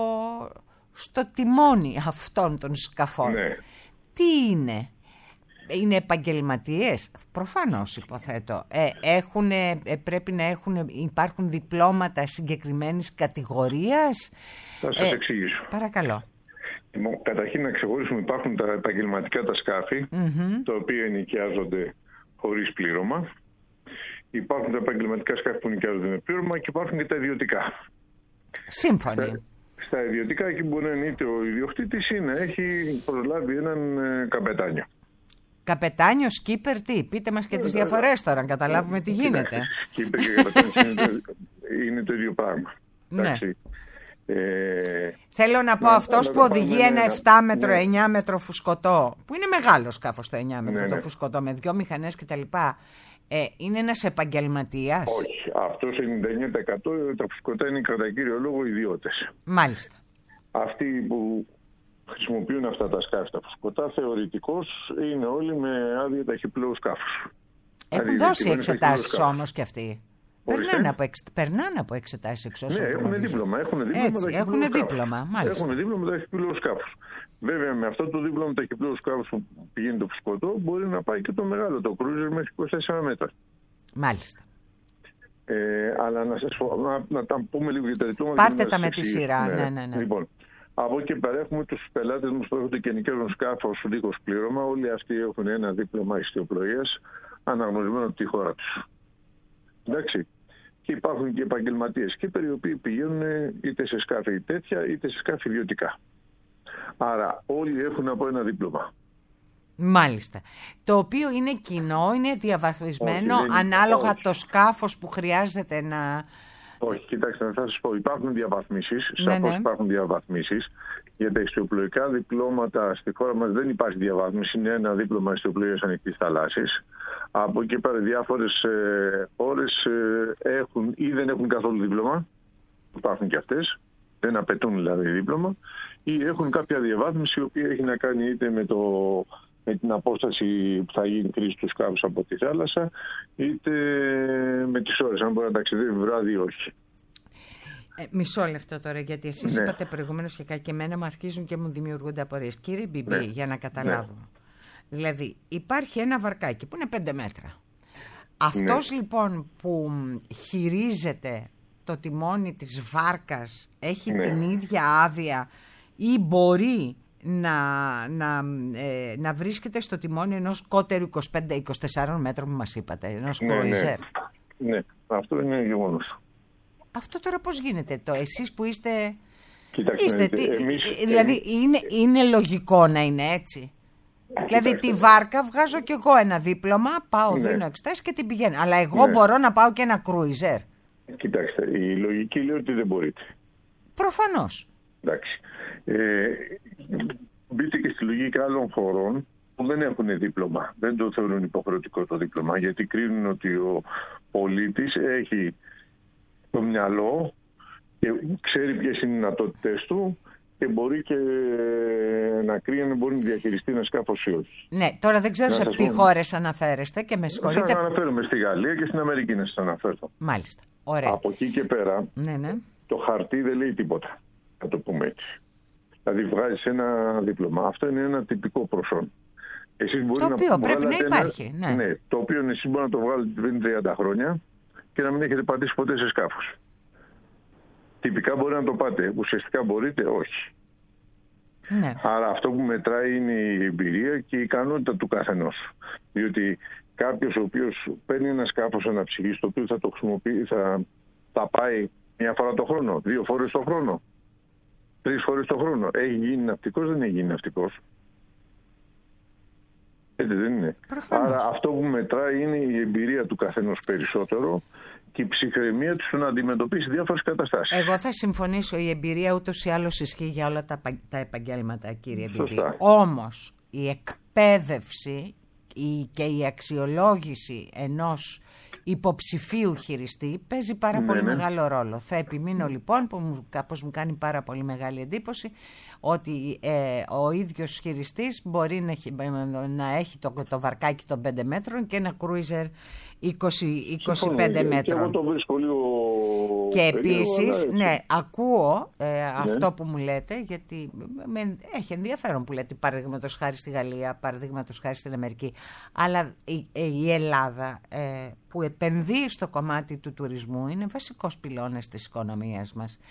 στο τιμόνι αυτών των σκαφών, ναι, τι είναι? Είναι επαγγελματίες? Προφανώς υποθέτω. Ε, έχουν, ε, πρέπει να έχουν, υπάρχουν διπλώματα συγκεκριμένης κατηγορίας. Θα σας ε, εξηγήσω. Παρακαλώ. Καταρχήν να ξεχωρίσουμε, υπάρχουν τα επαγγελματικά τα σκάφη, mm-hmm. τα οποία ενοικιάζονται χωρίς πλήρωμα. Υπάρχουν τα επαγγελματικά σκάφη που ενοικιάζονται με πλήρωμα και υπάρχουν και τα ιδιωτικά. Σύμφωνοι. Στα, Στα ιδιωτικά εκεί μπορεί να είναι είτε ο ιδιοκτήτης ή να έχει προσλάβει έναν ε, καπετάνιο. Καπετάνιο, σκίπερ, τι, πείτε μας και τις διαφορές τώρα, να καταλάβουμε τι γίνεται. Σκίπερ και καπετάνιος είναι, είναι το ίδιο πράγμα. Ναι. Ε, Θέλω να πω, ναι, αυτός ναι, που οδηγεί ένα επτά μέτρο, ναι. εννιά μέτρο φουσκωτό, που είναι μεγάλο σκάφος το εννιά μέτρο, Ναι, το ναι. φουσκωτό, με δυο μηχανές κτλ. Ε, είναι ένας επαγγελματίας. όχι. Αυτό το ενενήντα εννιά τοις εκατό τα φουσκωτά είναι κατά κύριο λόγο ιδιώτες. Μάλιστα. Αυτοί που χρησιμοποιούν αυτά τα σκάφη, τα φουσκωτά, θεωρητικώς είναι όλοι με άδεια ταχυπλοίου σκάφους. Έχουν Δηλαδή, δώσει είναι εξετάσεις ταχυπλοίου όμως κι αυτοί. Ορίστε. Περνάνε από, εξ... Περνάνε από εξετάσεις εξ όσων Ναι, έχουν γνωρίζω. δίπλωμα. Έχουν δίπλωμα Έτσι, ταχυπλοίου έχουν σκάφους. δίπλωμα, μάλιστα. Έχουν δίπλωμα ταχυπλοίου σκάφους. Βέβαια, με αυτό το δίπλωμα ταχυπλοίου σκάφους που πηγαίνει το φουσκωτό, μπορεί να πάει και το μεγάλο, το cruiser μέχρι είκοσι τέσσερα μέτρα. Μάλιστα. Ε, αλλά να σας πω, να, να τα πούμε λίγο για τα διπλώματα. Πάρτε να τα σας με τη εξηγήσω. σειρά, ναι, ναι, ναι. Λοιπόν, από εκεί πέρα έχουμε τους πελάτες μας που έρχονται και νοικιάζουν σκάφος δίχως πλήρωμα. Όλοι αυτοί έχουν ένα δίπλωμα ιστιοπλοείας αναγνωρισμένο από τη χώρα τους. Εντάξει. Και υπάρχουν και επαγγελματίες και οι οποίοι πηγαίνουν είτε σε σκάφη τέτοια είτε σε σκάφη ιδιωτικά. Άρα όλοι έχουν από ένα δίπλωμα. Μάλιστα. Το οποίο είναι κοινό, είναι διαβαθμισμένο Όχι, δεν είναι. ανάλογα Όχι. το σκάφος που χρειάζεται να... Όχι, κοιτάξτε, θα σας πω, υπάρχουν διαβαθμίσεις, Ναι, σαφώς ναι. υπάρχουν διαβαθμίσεις. Για τα ιστιοπλοϊκά διπλώματα στη χώρα μας δεν υπάρχει διαβάθμιση, είναι ένα δίπλωμα ιστιοπλοείας ανοιχτής θαλάσσης. Από εκεί πέρα διάφορες ε, χώρες ε, έχουν ή δεν έχουν καθόλου δίπλωμα, υπάρχουν και αυτές, δεν απαιτούν δηλαδή δίπλωμα, ή έχουν κάποια διαβάθμιση η οποία έχει να κάνει είτε με, το, με την απόσταση που θα γίνει κρίση του σκάφους από τη θάλασσα, είτε με τις ώρες, αν μπορεί να ταξιδεύει βράδυ ή όχι. Ε, μισό λεπτό τώρα, γιατί εσείς Ναι. είπατε προηγουμένως και κάτι και εμένα μου αρχίζουν και μου δημιουργούνται απορίες. Κύριε Μπιμπί, Ναι. για να καταλάβω. Δηλαδή, υπάρχει ένα βαρκάκι που είναι πέντε μέτρα. Αυτός Ναι. λοιπόν που χειρίζεται το τιμόνι της βάρκας έχει Ναι. την ίδια άδεια ή μπορεί να, να, ε, να βρίσκεται στο τιμόνι ενός κότερου είκοσι πέντε είκοσι τέσσερα μέτρων που μας είπατε, ενός Ναι, ναι. κρουιζέρ. Ναι, αυτό είναι γεγονός. Αυτό τώρα πώς γίνεται, το εσείς που είστε... Κοιτάξτε, Είστε, τι, τι, εμείς, δηλαδή είναι, είναι λογικό να είναι έτσι. Δηλαδή τη βάρκα βγάζω κι εγώ ένα δίπλωμα, πάω, Ναι. δίνω εξετάσεις και την πηγαίνω. Αλλά εγώ Ναι. μπορώ να πάω και ένα κρουιζέρ. Κοιτάξτε, η λογική λέει ότι δεν μπορείτε. Προφανώς. Εντάξει. Ε, μπείτε και στη λογική άλλων χωρών που δεν έχουν δίπλωμα. Δεν το θεωρούν υποχρεωτικό το δίπλωμα, γιατί κρίνουν ότι ο πολίτης έχει το μυαλό και ξέρει ποιες είναι οι δυνατότητες του και μπορεί και να κρίνει αν μπορεί να διαχειριστεί ένα σκάφος ή όχι. Ναι, τώρα δεν ξέρω Να σε σας τι πω. χώρες αναφέρεστε και με Σας συγχωρείτε. αναφέρομαι στη Γαλλία και στην Αμερική να σας αναφέρω. Μάλιστα. Ωραία. Από εκεί και πέρα Ναι, ναι. το χαρτί δεν λέει τίποτα, να το πούμε έτσι. Δηλαδή βγάζεις ένα δίπλωμα. Αυτό είναι ένα τυπικό προσόν. Εσείς μπορεί Το να οποίο πρέπει βγάλετε να υπάρχει, ναι. ναι. Το οποίο εσείς μπορεί να το βγάλετε πριν τριάντα χρόνια και να μην έχετε πατήσει ποτέ σε σκάφος. Τυπικά μπορεί να το πάτε. Ουσιαστικά μπορείτε, όχι. Ναι. Άρα αυτό που μετράει είναι η εμπειρία και η ικανότητα του καθενός. Διότι κάποιος ο οποίος παίρνει ένα σκάφος αναψυχής, το οποίο θα το χρησιμοποιεί, θα, θα πάει μια φορά το χρόνο, δύο φορές το χρόνο, τρεις φορές το χρόνο. Έχει γίνει ναυτικός, δεν έχει γίνει ναυτικός. Έτσι δεν είναι. Προφανώς. Άρα αυτό που μετράει είναι η εμπειρία του καθενός περισσότερο και η ψυχραιμία του να αντιμετωπίσει διάφορες καταστάσεις. Εγώ θα συμφωνήσω, η εμπειρία ούτως ή άλλως ισχύει για όλα τα, πα- τα επαγγέλματα, κύριε Μπιμπί. Σωστά. Όμως η εκπαίδευση η, και η αξιολόγηση ενός υποψηφίου χειριστή παίζει πάρα Ναι, πολύ ναι. μεγάλο ρόλο. Θα επιμείνω λοιπόν, που μου, κάπως μου κάνει πάρα πολύ μεγάλη εντύπωση, ότι ε, ο ίδιος χειριστής μπορεί να έχει, να έχει το, το βαρκάκι των πέντε μέτρων και ένα κρούιζερ είκοσι είκοσι πέντε Συμφωνώ, και- Και εγώ μέτρων. το βρίσκω λίγο Και περίεργο, επίσης, αλλά έτσι. ναι, ακούω ε, αυτό που μου λέτε, γιατί με, έχει ενδιαφέρον που λέτε, παραδείγματος χάρη στη Γαλλία, παραδείγματος χάρη στην Αμερική, αλλά η, ε, η Ελλάδα ε, που επενδύει στο κομμάτι του τουρισμού είναι βασικός πυλώνας της οικονομίας μας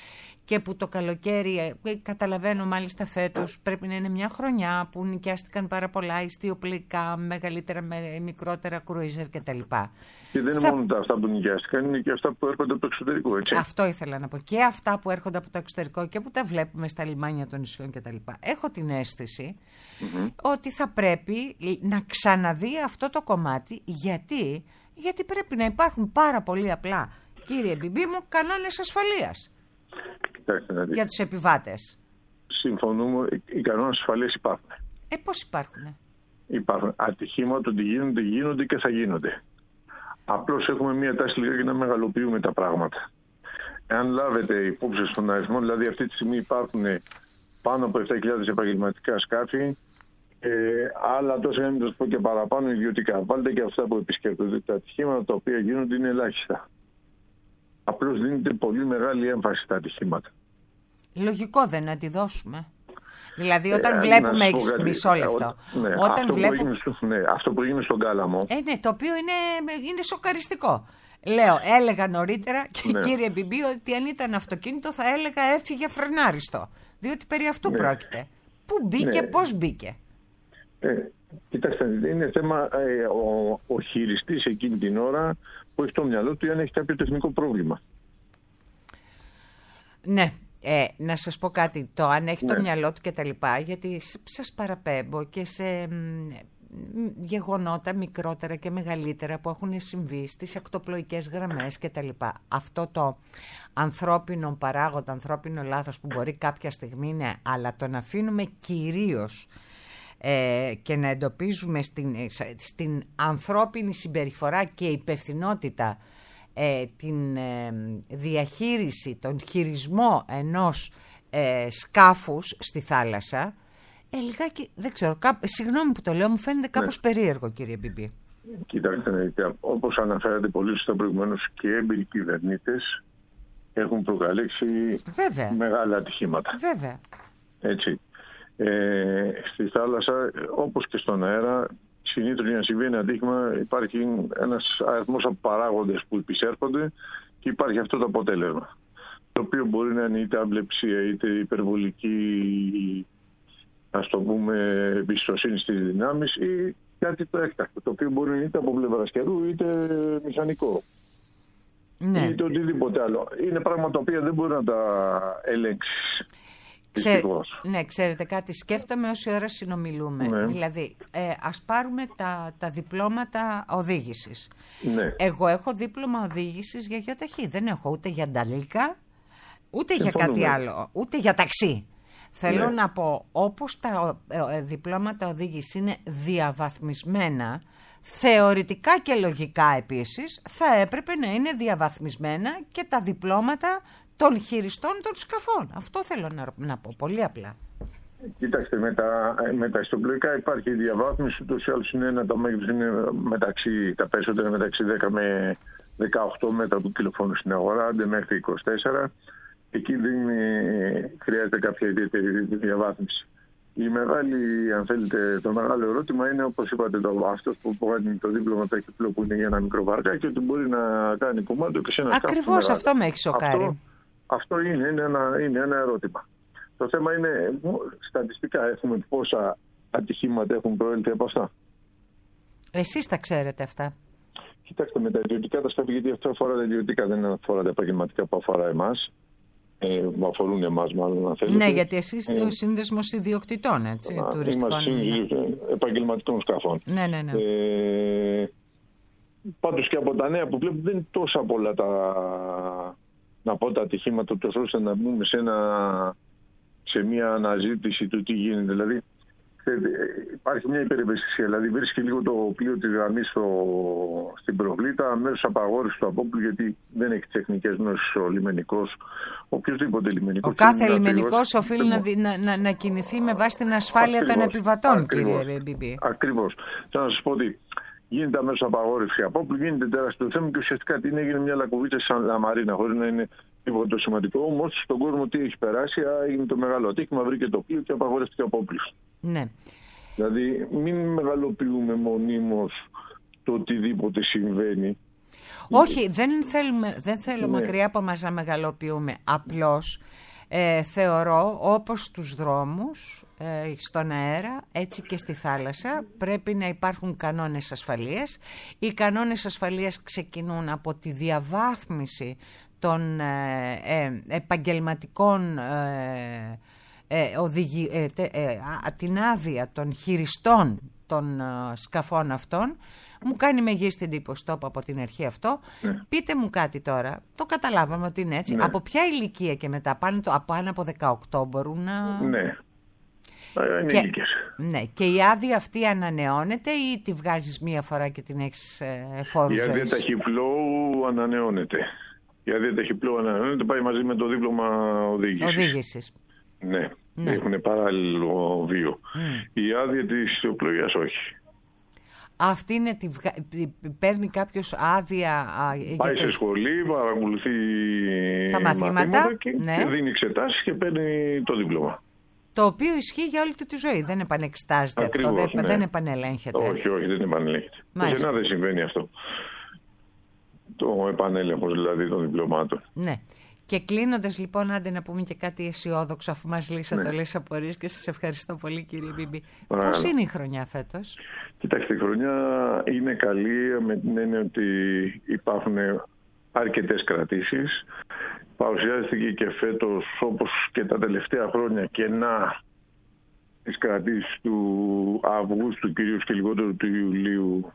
και που το καλοκαίρι, ε, καταλαβαίνω μάλιστα φέτος, πρέπει να είναι μια χρονιά που νοικιάστηκαν πάρα πολλά ιστιοπλοϊκά, μεγαλύτερα, με, μικρότερα κρούιζερ κτλ. Και δεν είναι θα... μόνο τα αυτά που νοικιάστηκαν, είναι και αυτά που έρχονται από το εξωτερικό, έτσι. Αυτό ήθελα να πω. Και αυτά που έρχονται από το εξωτερικό και που τα βλέπουμε στα λιμάνια των νησιών κτλ. Έχω την αίσθηση mm-hmm. ότι θα πρέπει να ξαναδεί αυτό το κομμάτι. Γιατί? Γιατί πρέπει να υπάρχουν πάρα πολύ απλά, κύριε Μπιμπί μου, κανόνες ασφαλείας. Κοιτάξτε, για τους επιβάτες. Συμφωνούμε, οι κανόνες ασφαλείας υπάρχουν. Ε, πώς υπάρχουν? Υπάρχουν. Ατυχήματα ότι γίνονται, γίνονται και θα γίνονται. Απλώς έχουμε μία τάση λίγα για να μεγαλοποιούμε τα πράγματα. Εάν λάβετε υπόψη στον αριθμό, δηλαδή αυτή τη στιγμή υπάρχουν πάνω από επτά χιλιάδες επαγγελματικά σκάφη, ε, άλλα τόσα να μην σας πω και παραπάνω ιδιωτικά. Βάλτε και αυτά που επισκέπτονται. Τα ατυχήματα τα οποία γίνονται είναι ελάχιστα. Απλώς δίνεται πολύ μεγάλη έμφαση στα ατυχήματα. Λογικό δεν να τη δώσουμε. Δηλαδή όταν ε, βλέπουμε εξ... μισό λεπτό. Ναι, όταν αυτό, βλέπουμε... που έγινε, ναι, αυτό που έγινε στον Κάλαμο. Ε, ναι, το οποίο είναι, είναι σοκαριστικό. Λέω, έλεγα νωρίτερα και ναι. κύριε Μπιμπί ότι αν ήταν αυτοκίνητο θα έλεγα έφυγε φρενάριστο. Διότι περί αυτού ναι. πρόκειται. Πού μπήκε, ναι. πώς μπήκε. Ε, κοιτάξτε, είναι θέμα ε, ο, ο χειριστής εκείνη την ώρα που έχει στο μυαλό του ή αν έχει κάποιο τεχνικό πρόβλημα. Ναι. Ε, να σας πω κάτι, το αν έχει ναι. το μυαλό του και τα λοιπά, γιατί σας παραπέμπω και σε γεγονότα μικρότερα και μεγαλύτερα που έχουν συμβεί στις ακτοπλοϊκές γραμμές και τα λοιπά. Αυτό το ανθρώπινο παράγοντα, ανθρώπινο λάθος που μπορεί κάποια στιγμή είναι, αλλά το να αφήνουμε κυρίως ε, και να εντοπίζουμε στην, στην ανθρώπινη συμπεριφορά και υπευθυνότητα Ε, την ε, διαχείριση, τον χειρισμό ενός ε, σκάφους στη θάλασσα, ε, λιγάκι, δεν ξέρω, κά, συγγνώμη που το λέω, μου φαίνεται κάπως ναι. περίεργο, κύριε Μπιμπί. Κοιτάξτε, όπως αναφέρατε πολύ σωστά προηγουμένως, και οι έμπειροι κυβερνήτες έχουν προκαλέσει Βέβαια. μεγάλα ατυχήματα. Βέβαια. Έτσι. Ε, στη θάλασσα, όπως και στον αέρα, συνήθως για να συμβεί ένα ατύχημα υπάρχει ένας αριθμός από παράγοντες που υπησέρχονται και υπάρχει αυτό το αποτέλεσμα. Το οποίο μπορεί να είναι είτε αμπλεψία είτε υπερβολική, ας το πούμε, εμπιστοσύνη στις δυνάμεις ή κάτι το έκτακτο, το οποίο μπορεί να είναι είτε από πλευράς καιρού είτε μηχανικό. Ναι. Είτε οτιδήποτε άλλο. Είναι πράγματα τα οποία δεν μπορεί να τα ελέγξεις. Ξέ... Ναι, ξέρετε κάτι, σκέφτομαι όση ώρα συνομιλούμε. Ναι. Δηλαδή, ε, ας πάρουμε τα, τα διπλώματα οδήγησης. Ναι. Εγώ έχω δίπλωμα οδήγησης για γεωταχή. Δεν έχω ούτε για νταλίκα, ούτε Συμφωνούμε. για κάτι άλλο, ούτε για ταξί. Θέλω ναι. να πω, όπως τα ε, διπλώματα οδήγησης είναι διαβαθμισμένα, θεωρητικά και λογικά επίσης, θα έπρεπε να είναι διαβαθμισμένα και τα διπλώματα των χειριστών των σκαφών. Αυτό θέλω να, να πω, πολύ απλά. Κοιτάξτε, με τα, με τα ιστοπλοϊκά υπάρχει διαβάθμιση, ούτως ή άλλως είναι ένα, το μέγεθος είναι μεταξύ, τα περισσότερα μεταξύ δέκα με δεκαοκτώ μέτρα που κυκλοφορούν στην αγορά, άντε μέχρι είκοσι τέσσερα. Εκεί δεν είναι, χρειάζεται κάποια ιδιαίτερη διαβάθμιση. Η μεγάλη, αν θέλετε, το μεγάλο ερώτημα είναι, όπως είπατε, το, αυτός που βγάζει το δίπλωμα ταχυπλό που είναι για ένα μικρό βαρκάκι, ότι μπορεί να κάνει κομμάτι και σε ένα σκάφος. Ακριβώς αυτό με έχει σοκάρει. Αυτό, αυτό είναι, είναι, ένα, είναι ένα ερώτημα. Το θέμα είναι, στατιστικά έχουμε πόσα ατυχήματα έχουν προέλθει από αυτά. Εσείς τα ξέρετε αυτά. Κοιτάξτε, με τα ιδιωτικά τα σκάφη, γιατί αυτό αφορά τα ιδιωτικά, δεν αφορά τα επαγγελματικά που αφορά εμάς. Ε, που αφορούν εμάς, μάλλον, αν θέλετε. Ναι, γιατί εσείς είστε ε, ο σύνδεσμος ιδιοκτητών, έτσι, α, τουριστικών. Είμαστε επαγγελματικών σκαφών. Ναι, ναι, ναι. Ε, πάντως και από τα νέα που βλέπω δεν είναι τόσα πολλά τα, να πω, τα ατυχήματα, τόσο ώστε να μπούμε σε, ένα, σε μια αναζήτηση του τι γίνεται. Δηλαδή, υπάρχει μια υπερευαισθησία. Δηλαδή, βρίσκει λίγο το πλοίο τη γραμμή στην προβλήτα, αμέσως απαγόρευση του απόπλου, γιατί δεν έχει τεχνικές γνώσεις ο λιμενικός. Οποιοδήποτε λιμενικός. Ο κάθε λιμενικός οφείλει να, να, να κινηθεί με βάση την ασφάλεια Ακριβώς. των επιβατών, Ακριβώς. κύριε Μπιμπί. Ακριβώς. Θέλω να σας πω ότι γίνεται αμέσως απαγόρευση απόπλου, γίνεται τεράστιο θέμα και ουσιαστικά τι έγινε μια λακκοβίτσα σαν λαμαρίνα, χωρίς να είναι τίποτα το σημαντικό. Όμως στον κόσμο τι έχει περάσει, έγινε το μεγάλο ατύχημα, βρήκε το πλοίο και απαγορεύτηκε ο απόπλους. Ναι. Δηλαδή μην μεγαλοποιούμε μονίμως το οτιδήποτε συμβαίνει. Όχι, δεν, θέλουμε, δεν θέλω ναι. μακριά από μας να μεγαλοποιούμε. Απλώς Ε, θεωρώ όπως στους δρόμους, ε, στον αέρα, έτσι και στη θάλασσα πρέπει να υπάρχουν κανόνες ασφαλείας. Οι κανόνες ασφαλείας ξεκινούν από τη διαβάθμιση των ε, ε, επαγγελματικών ε, ε, οδηγη, ε, τε, ε, την άδεια των χειριστών των ε, σκαφών αυτών. Μου κάνει μεγίστη εντύπωση, το είπα από την αρχή αυτό. Ναι. Πείτε μου κάτι τώρα, το καταλάβαμε ότι είναι έτσι. Ναι. Από ποια ηλικία και μετά, πάνω, το, πάνω από δεκαοκτώ μπορούν να... Ναι, είναι και, ηλικίες. Ναι, και η άδεια αυτή ανανεώνεται ή τη βγάζεις μία φορά και την έχεις ε, φόρους ζωής? Η άδεια ταχυπλώου ανανεώνεται. Η άδεια ταχυπλώου ανανεώνεται, πάει μαζί με το δίπλωμα οδήγησης. Οδήγησης. Ναι, ναι, έχουν παράλληλο βίο. Mm. Η άδεια της οπλογίας όχι. Αυτή είναι τη, παίρνει κάποιος άδεια. Πάει για σε σχολή, παρακολουθεί τα μαθήματα, μαθήματα και, ναι. και δίνει εξετάσεις και παίρνει το δίπλωμα. Το οποίο ισχύει για όλη τη ζωή. Δεν επανεξετάζεται αυτό, δεν, ναι. δεν επανελέγχεται. Όχι, όχι, δεν επανελέγχεται. Πουθενά δεν συμβαίνει αυτό. Το επανέλεγχος δηλαδή των διπλωμάτων. Ναι. Και κλείνοντας λοιπόν, άντε να πούμε και κάτι αισιόδοξο, αφού μας λύσατε ναι. όλες τις απορίες, και σας ευχαριστώ πολύ κύριε Μπίμπη. Πώς είναι η χρονιά φέτος? Κοιτάξτε, η χρονιά είναι καλή με την έννοια ότι υπάρχουν αρκετές κρατήσεις. Παρουσιάστηκε και φέτος, όπως και τα τελευταία χρόνια, κενά τις κρατήσεις του Αυγούστου κυρίως και λιγότερο του Ιουλίου,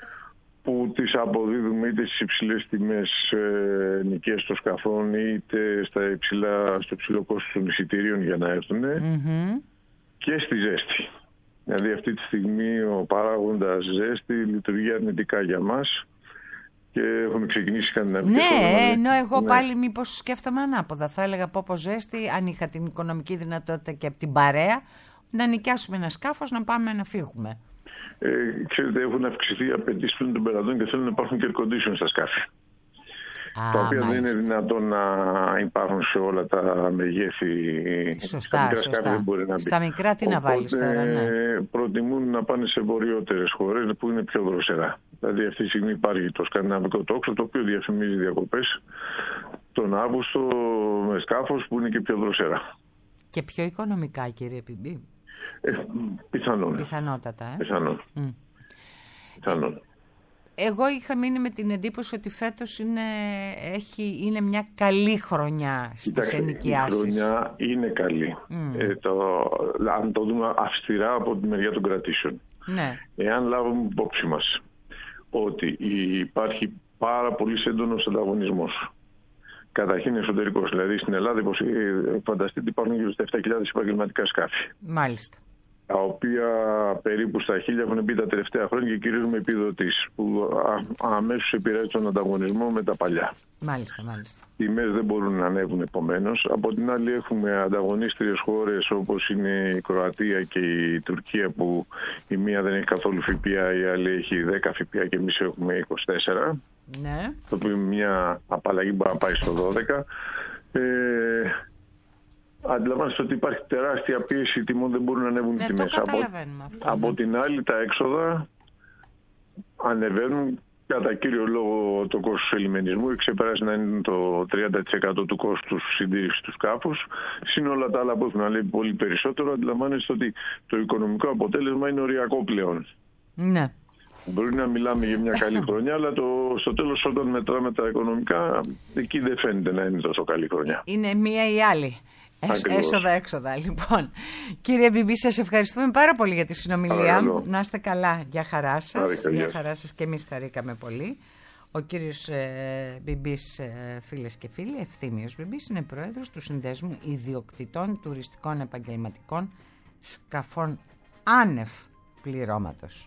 που τις αποδίδουμε είτε στις υψηλές τιμές ε, νοικίες των σκαφών είτε στα υψηλά, στο υψηλό κόστος των εισιτηρίων για να έρθουν mm-hmm. και στη ζέστη. Δηλαδή αυτή τη στιγμή ο παράγοντας ζέστη λειτουργεί αρνητικά για μας και έχουμε ξεκινήσει σκανδιναβικές Ναι, ώρες. ενώ εγώ ναι. πάλι μήπως σκέφτομαι ανάποδα. Θα έλεγα πω πω ζέστη, αν είχα την οικονομική δυνατότητα και από την παρέα, να νοικιάσουμε ένα σκάφος, να πάμε να φύγουμε. Ε, ξέρετε, έχουν αυξηθεί οι απαιτήσεις των πελατών και θέλουν να υπάρχουν και air condition στα σκάφη. Α, τα οποία μάλιστα. δεν είναι δυνατόν να υπάρχουν σε όλα τα μεγέθη. Σωστά, στα μικρά σωστά. σκάφη δεν μπορεί να μπει. Στα μικρά τι Οπότε, να βάλεις τώρα, ναι. προτιμούν να πάνε σε βορειότερες χώρες που είναι πιο δροσερά. Δηλαδή αυτή τη στιγμή υπάρχει το σκανδιναβικό τόξο, το οποίο διαφημίζει διακοπές τον Αύγουστο με σκάφος που είναι και πιο δροσερά. Και πιο οικονομικά, κύριε Πιμπή. Ε, πιθανόν. Πιθανότατα, ε. Πιθανόν. Mm. Πιθανόν. Εγώ είχα μείνει με την εντύπωση ότι φέτος είναι, έχει, είναι μια καλή χρονιά στις ενοικιάσεις. Η χρονιά είναι καλή. Mm. Ε, το, αν το δούμε αυστηρά από τη μεριά των κρατήσεων. Ναι. Εάν λάβουμε υπόψη μας ότι υπάρχει πάρα πολύ έντονος ανταγωνισμός. Καταρχήν εσωτερικός. Δηλαδή στην Ελλάδα, φανταστείτε, υπάρχουν γύρω στα επτά χιλιάδες επαγγελματικά σκάφη. Μάλιστα. Τα οποία περίπου στα χίλια έχουν μπει τα τελευταία χρόνια και κυρίως με επιδοτήσεις, που αμέσως επηρεάζει τον ανταγωνισμό με τα παλιά. Μάλιστα, μάλιστα. Οι τιμές δεν μπορούν να ανέβουν επομένως. Από την άλλη έχουμε ανταγωνίστριες χώρες όπως είναι η Κροατία και η Τουρκία, που η μία δεν έχει καθόλου ΦΠΑ, η άλλη έχει δέκα ΦΠΑ και εμείς έχουμε είκοσι τέσσερα. Ναι. Το οποίο μια απαλλαγή μπορεί να πάει στο δώδεκα. Ε, Αντιλαμβάνεστε ότι υπάρχει τεράστια πίεση τιμών, δεν μπορούν να ανέβουν ναι, οι τιμές. Από, αυτό, από ναι. την άλλη τα έξοδα ανεβαίνουν. Κατά κύριο λόγο το κόστος του ελιμενισμού ξεπεράσει να είναι το τριάντα τοις εκατό του κόστους συντήρησης του σκάφους. Συν όλα τα άλλα που έχουν ανέβει πολύ περισσότερο, αντιλαμβάνεστε ότι το οικονομικό αποτέλεσμα είναι οριακό πλέον. Ναι. Μπορεί να μιλάμε για μια καλή χρονιά, αλλά το, στο τέλος όταν μετράμε τα οικονομικά, εκεί δεν φαίνεται να είναι τόσο καλή χρονιά. Είναι μία ή άλλη. Έσοδα-έξοδα, λοιπόν. Κύριε Μπιμπή, σας ευχαριστούμε πάρα πολύ για τη συνομιλία. Παρακαλώ. Να είστε καλά. Γεια χαρά σας. Γεια χαρά σας, και εμείς χαρήκαμε πολύ. Ο κύριος ε, Μπιμπής, ε, φίλες και φίλοι, Ευθύμιος Μπιμπής, είναι πρόεδρος του Συνδέσμου Ιδιοκτητών Τουριστικών Επαγγελματικών Σκαφών άνευ πληρώματος.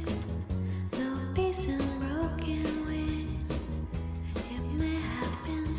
Tomorrow brings no peace and broken wings. It may have been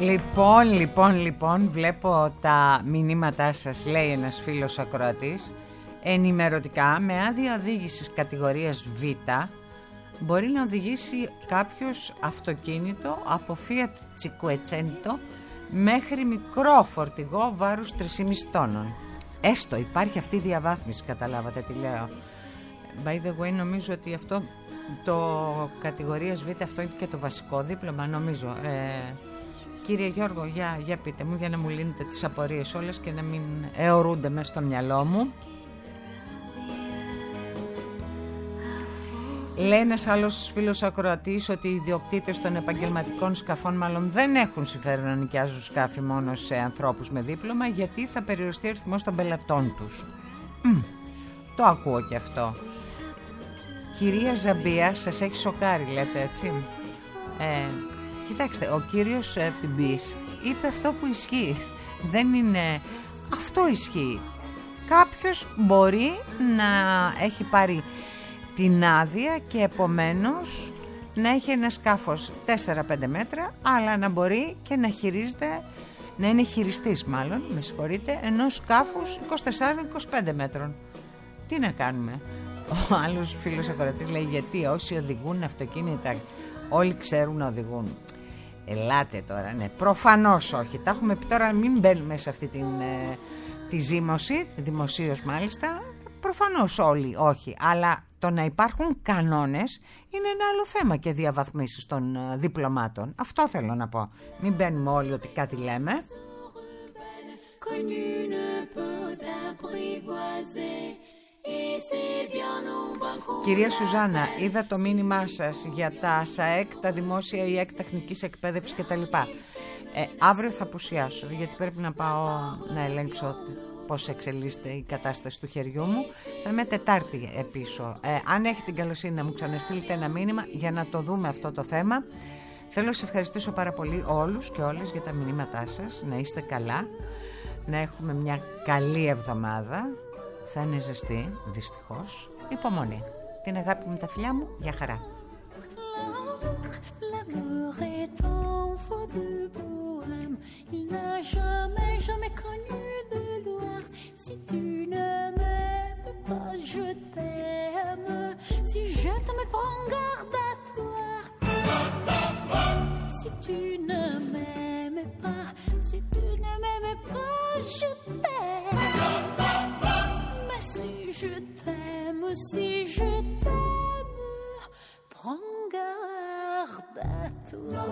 Λοιπόν, λοιπόν, λοιπόν, βλέπω τα μηνύματά σας, λέει ένας φίλος ακροατής. Ενημερωτικά, με άδεια οδήγησης κατηγορίας Β, μπορεί να οδηγήσει κάποιος αυτοκίνητο από Fiat Cinquecento μέχρι μικρό φορτηγό βάρους τρία κόμμα πέντε τόνων. Έστω, υπάρχει αυτή η διαβάθμιση, καταλάβατε τι λέω. By the way, νομίζω ότι αυτό το κατηγορίας Β, αυτό είναι και το βασικό δίπλωμα, νομίζω. Ε, κύριε Γιώργο, για, για πείτε μου, για να μου λύνετε τις απορίες όλες και να μην αιωρούνται μέσα στο μυαλό μου. Λέει ένας άλλος φίλος ακροατής ότι οι ιδιοκτήτες των επαγγελματικών σκαφών μάλλον δεν έχουν συμφέρον να νοικιάζουν σκάφη μόνο σε ανθρώπους με δίπλωμα, γιατί θα περιοριστεί ο αριθμός των πελατών τους. Μ, το ακούω και αυτό. Κυρία Ζαμπία, σας έχει σοκάρει, λέτε έτσι. Ε, κοιτάξτε, ο κύριος ε, Πιμπής είπε αυτό που ισχύει. Δεν είναι... Αυτό ισχύει. Κάποιος μπορεί να έχει πάρει την άδεια και επομένως να έχει ένα σκάφος τέσσερα πέντε μέτρα, αλλά να μπορεί και να χειρίζεται, να είναι χειριστής μάλλον, με συγχωρείτε, ενός σκάφους είκοσι τέσσερα είκοσι πέντε μέτρων. Τι να κάνουμε? Ο άλλος φίλος ακροατής λέει, γιατί όσοι οδηγούν αυτοκίνητα όλοι ξέρουν να οδηγούν. Ελάτε τώρα, ναι, προφανώς όχι. Τα έχουμε πει τώρα, μην μπαίνουμε σε αυτή την, ε, τη ζήμωση, δημοσίως μάλιστα. Προφανώς όλοι όχι, αλλά το να υπάρχουν κανόνες είναι ένα άλλο θέμα και διαβαθμίσεις των uh, διπλωμάτων. Αυτό θέλω να πω. Μην μπαίνουμε όλοι ότι κάτι λέμε. Κυρία Σουζάννα, είδα το μήνυμά σας για τα ΣΑΕΚ, τα δημόσια ή εκ τεχνικής εκπαίδευσης κτλ. Ε, αύριο θα απουσιάσω, γιατί πρέπει να πάω να ελέγξω πώς εξελίσσεται η κατάσταση του χεριού μου. Θα είμαι Τετάρτη πίσω. Ε, αν έχετε την καλοσύνη να μου ξαναστείλετε ένα μήνυμα για να το δούμε αυτό το θέμα. Θέλω να σας ευχαριστήσω πάρα πολύ όλους και όλες για τα μηνύματά σας. Να είστε καλά, να έχουμε μια καλή εβδομάδα. Θα είναι ζεστή, δυστυχώς. Υπομονή. Την αγάπη μου, τα φιλιά μου, για χαρά. Il n'a jamais, jamais connu de loi. Si tu ne m'aimes pas, je t'aime. Si je t'aime, prends garde à toi. Si tu ne m'aimes pas, si tu ne m'aimes pas, je t'aime. Mais si je t'aime, si je t'aime, prends garde à toi.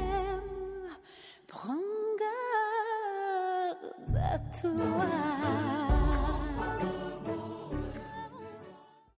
Prends garde à toi.